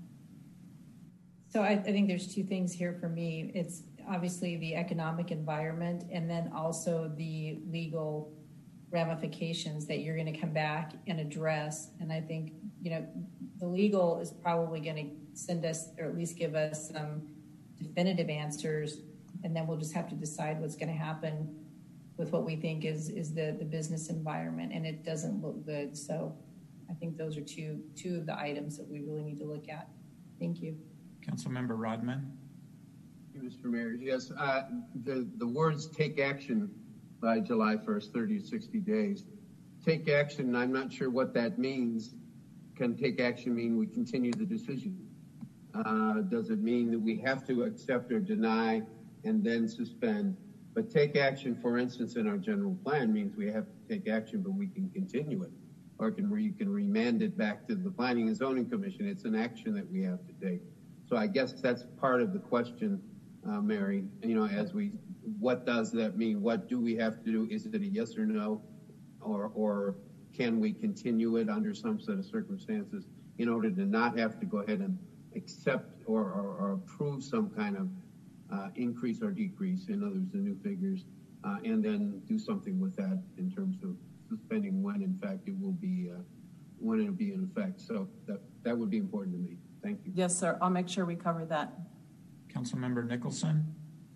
So I, I think there's two things here for me. It's obviously the economic environment, and then also the legal ramifications that you're going to come back and address. And I think, you know, the legal is probably going to send us, or at least give us some definitive answers, and then we'll just have to decide what's going to happen with what we think is is the the business environment, and it doesn't look good. So I think those are two two of the items that we really need to look at. Thank you. Councilmember Rodman. Thank you, Mister Mayor. Yes, uh, the, the words take action by July first, thirty to sixty days. Take action, I'm not sure what that means. Can take action mean we continue the decision? Uh, does it mean that we have to accept or deny and then suspend? But take action, for instance, in our general plan means we have to take action, but we can continue it. Or can we can remand it back to the Planning and Zoning Commission. It's an action that we have to take. So I guess that's part of the question, uh, Mary, you know, as we, what does that mean? What do we have to do? Is it a yes or no? Or, or can we continue it under some set of circumstances in order to not have to go ahead and accept or, or, or approve some kind of uh, increase or decrease, in other words, the new figures, uh, and then do something with that in terms of suspending when, in fact, it will be, uh, when it'll be in effect. So that, that would be important to me. Thank you. Yes, sir. I'll make sure we cover that. Councilmember Nicholson.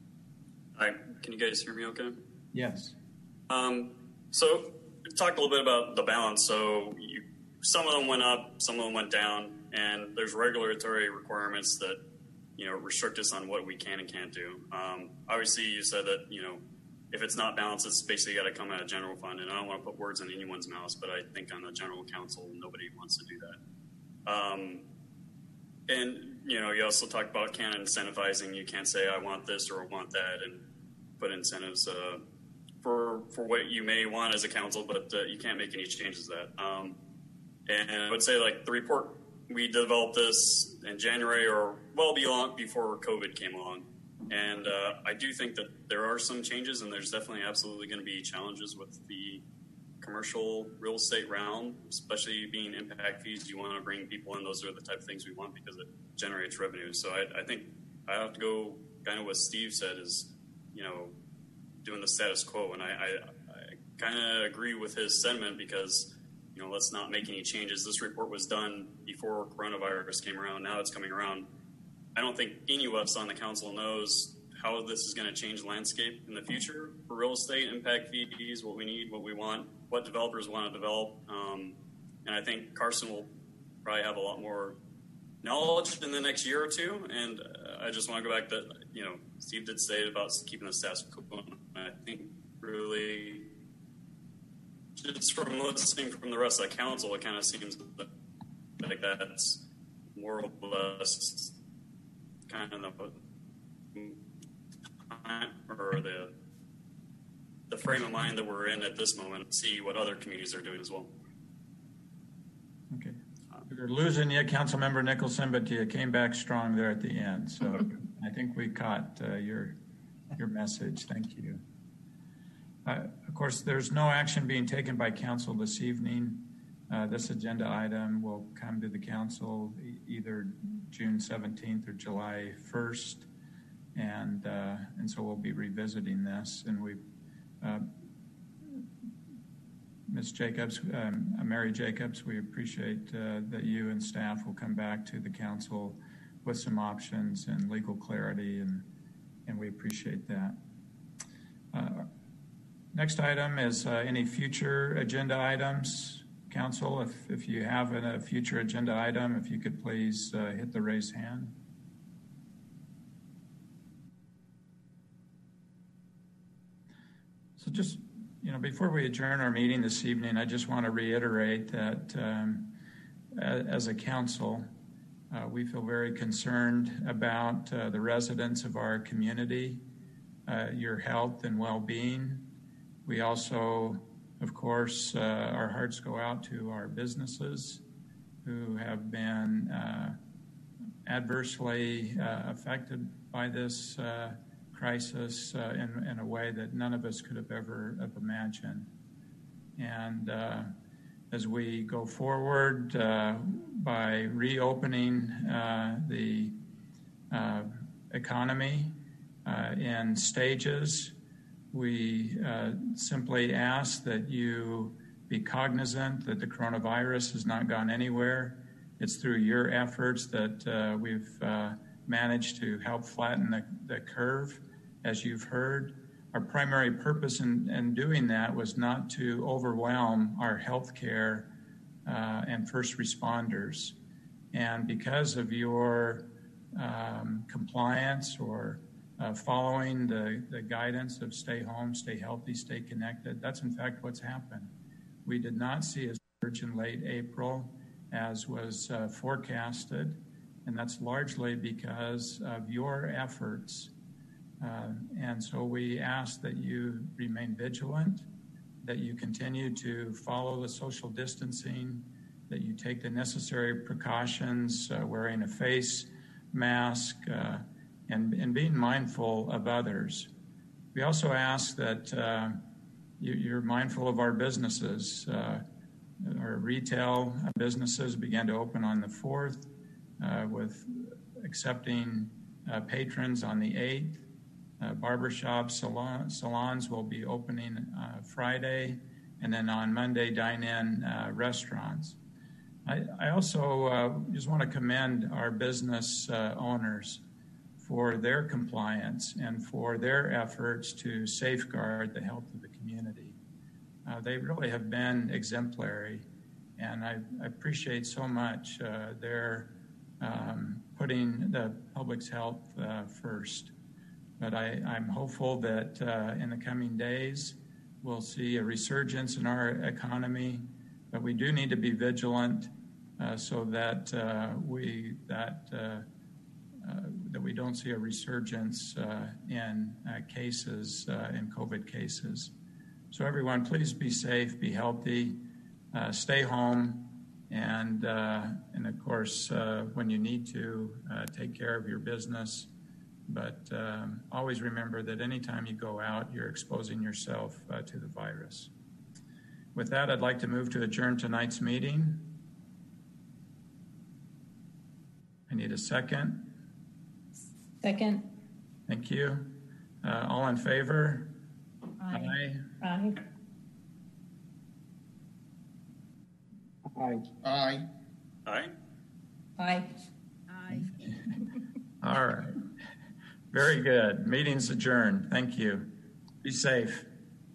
Hi, can you guys hear me okay? Yes. Um, so we talked a little bit about the balance. So you, some of them went up, some of them went down, and there's regulatory requirements that, you know, restrict us on what we can and can't do. Um, obviously, you said that, you know, if it's not balanced, it's basically got to come out of general fund. And I don't want to put words in anyone's mouth, but I think on the general council, nobody wants to do that. Um, and, you know, you also talked about can incentivizing. You can't say, I want this or I want that, and put incentives uh, for for what you may want as a council, but uh, you can't make any changes to that. Um, and I would say, like, the report, we developed this in January or well beyond before COVID came along. And uh, I do think that there are some changes, and there's definitely absolutely going to be challenges with the commercial real estate realm, especially being impact fees. You want to bring people in. Those are the type of things we want because it generates revenue. So I, I think I have to go kind of what Steve said is, you know, doing the status quo. And I, I, I kind of agree with his sentiment because, you know, let's not make any changes. This report was done before coronavirus came around. Now it's coming around. I don't think any of us on the council knows how this is going to change the landscape in the future for real estate, impact fees, what we need, what we want, what developers want to develop. Um, and I think Carson will probably have a lot more knowledge in the next year or two. And uh, I just want to go back to, you know, Steve did say about keeping the status quo. I think really just from listening from the rest of the council, it kind of seems like that's more or less kind of the or the the frame of mind that we're in at this moment, see what other communities are doing as well. Okay. We're losing you, Councilmember Nicholson, but you came back strong there at the end. So I think we caught uh, your your message. Thank you. Uh, of course, there's no action being taken by council this evening. Uh, this agenda item will come to the council e- either June seventeenth or July first. And, uh, and so we'll be revisiting this. And we, uh, Miz Jacobs, um, Mary Jacobs, we appreciate uh, that you and staff will come back to the council with some options and legal clarity, and, and we appreciate that. Uh, next item is uh, any future agenda items. Council, if, if you have a, a future agenda item, if you could please uh, hit the raise hand. So just, you know, before we adjourn our meeting this evening, I just want to reiterate that um, as a council, uh, we feel very concerned about uh, the residents of our community, uh, your health and well-being. We also, of course, uh, our hearts go out to our businesses who have been uh, adversely uh, affected by this uh, crisis uh, in, in a way that none of us could have ever have imagined. And uh, as we go forward uh, by reopening uh, the uh, economy uh, in stages, we uh, simply ask that you be cognizant that the coronavirus has not gone anywhere. It's through your efforts that uh, we've uh, managed to help flatten the, the curve, as you've heard. Our primary purpose in, in doing that was not to overwhelm our healthcare uh, and first responders. And because of your um, compliance or uh, following the, the guidance of stay home, stay healthy, stay connected, that's in fact what's happened. We did not see a surge in late April as was uh, forecasted, and that's largely because of your efforts. Uh, and so we ask that you remain vigilant, that you continue to follow the social distancing, that you take the necessary precautions, uh, wearing a face mask, uh, and, and being mindful of others. We also ask that uh, you, you're mindful of our businesses. Uh, our retail businesses began to open on the fourth, uh, with accepting uh, patrons on the eighth. Uh, barbershops, salon, salons will be opening uh, Friday, and then on Monday, dine-in uh, restaurants. I, I also uh, just want to commend our business uh, owners for their compliance and for their efforts to safeguard the health of the community. Uh, they really have been exemplary, and I, I appreciate so much uh, their um, putting the public's health uh, first. But I, I'm hopeful that uh, in the coming days, we'll see a resurgence in our economy, but we do need to be vigilant uh, so that uh, we that uh, uh, that we don't see a resurgence uh, in uh, cases, uh, in COVID cases. So everyone, please be safe, be healthy, uh, stay home, and uh, and of course, uh, when you need to, uh, take care of your business. But um, always remember that anytime you go out, you're exposing yourself uh, to the virus. With that, I'd like to move to adjourn tonight's meeting. I need a second. Second. Thank you. Uh, all in favor? Aye. Aye. Aye. Aye. Aye. Aye. Aye. All right. Very good. Meeting's adjourned. Thank you. Be safe.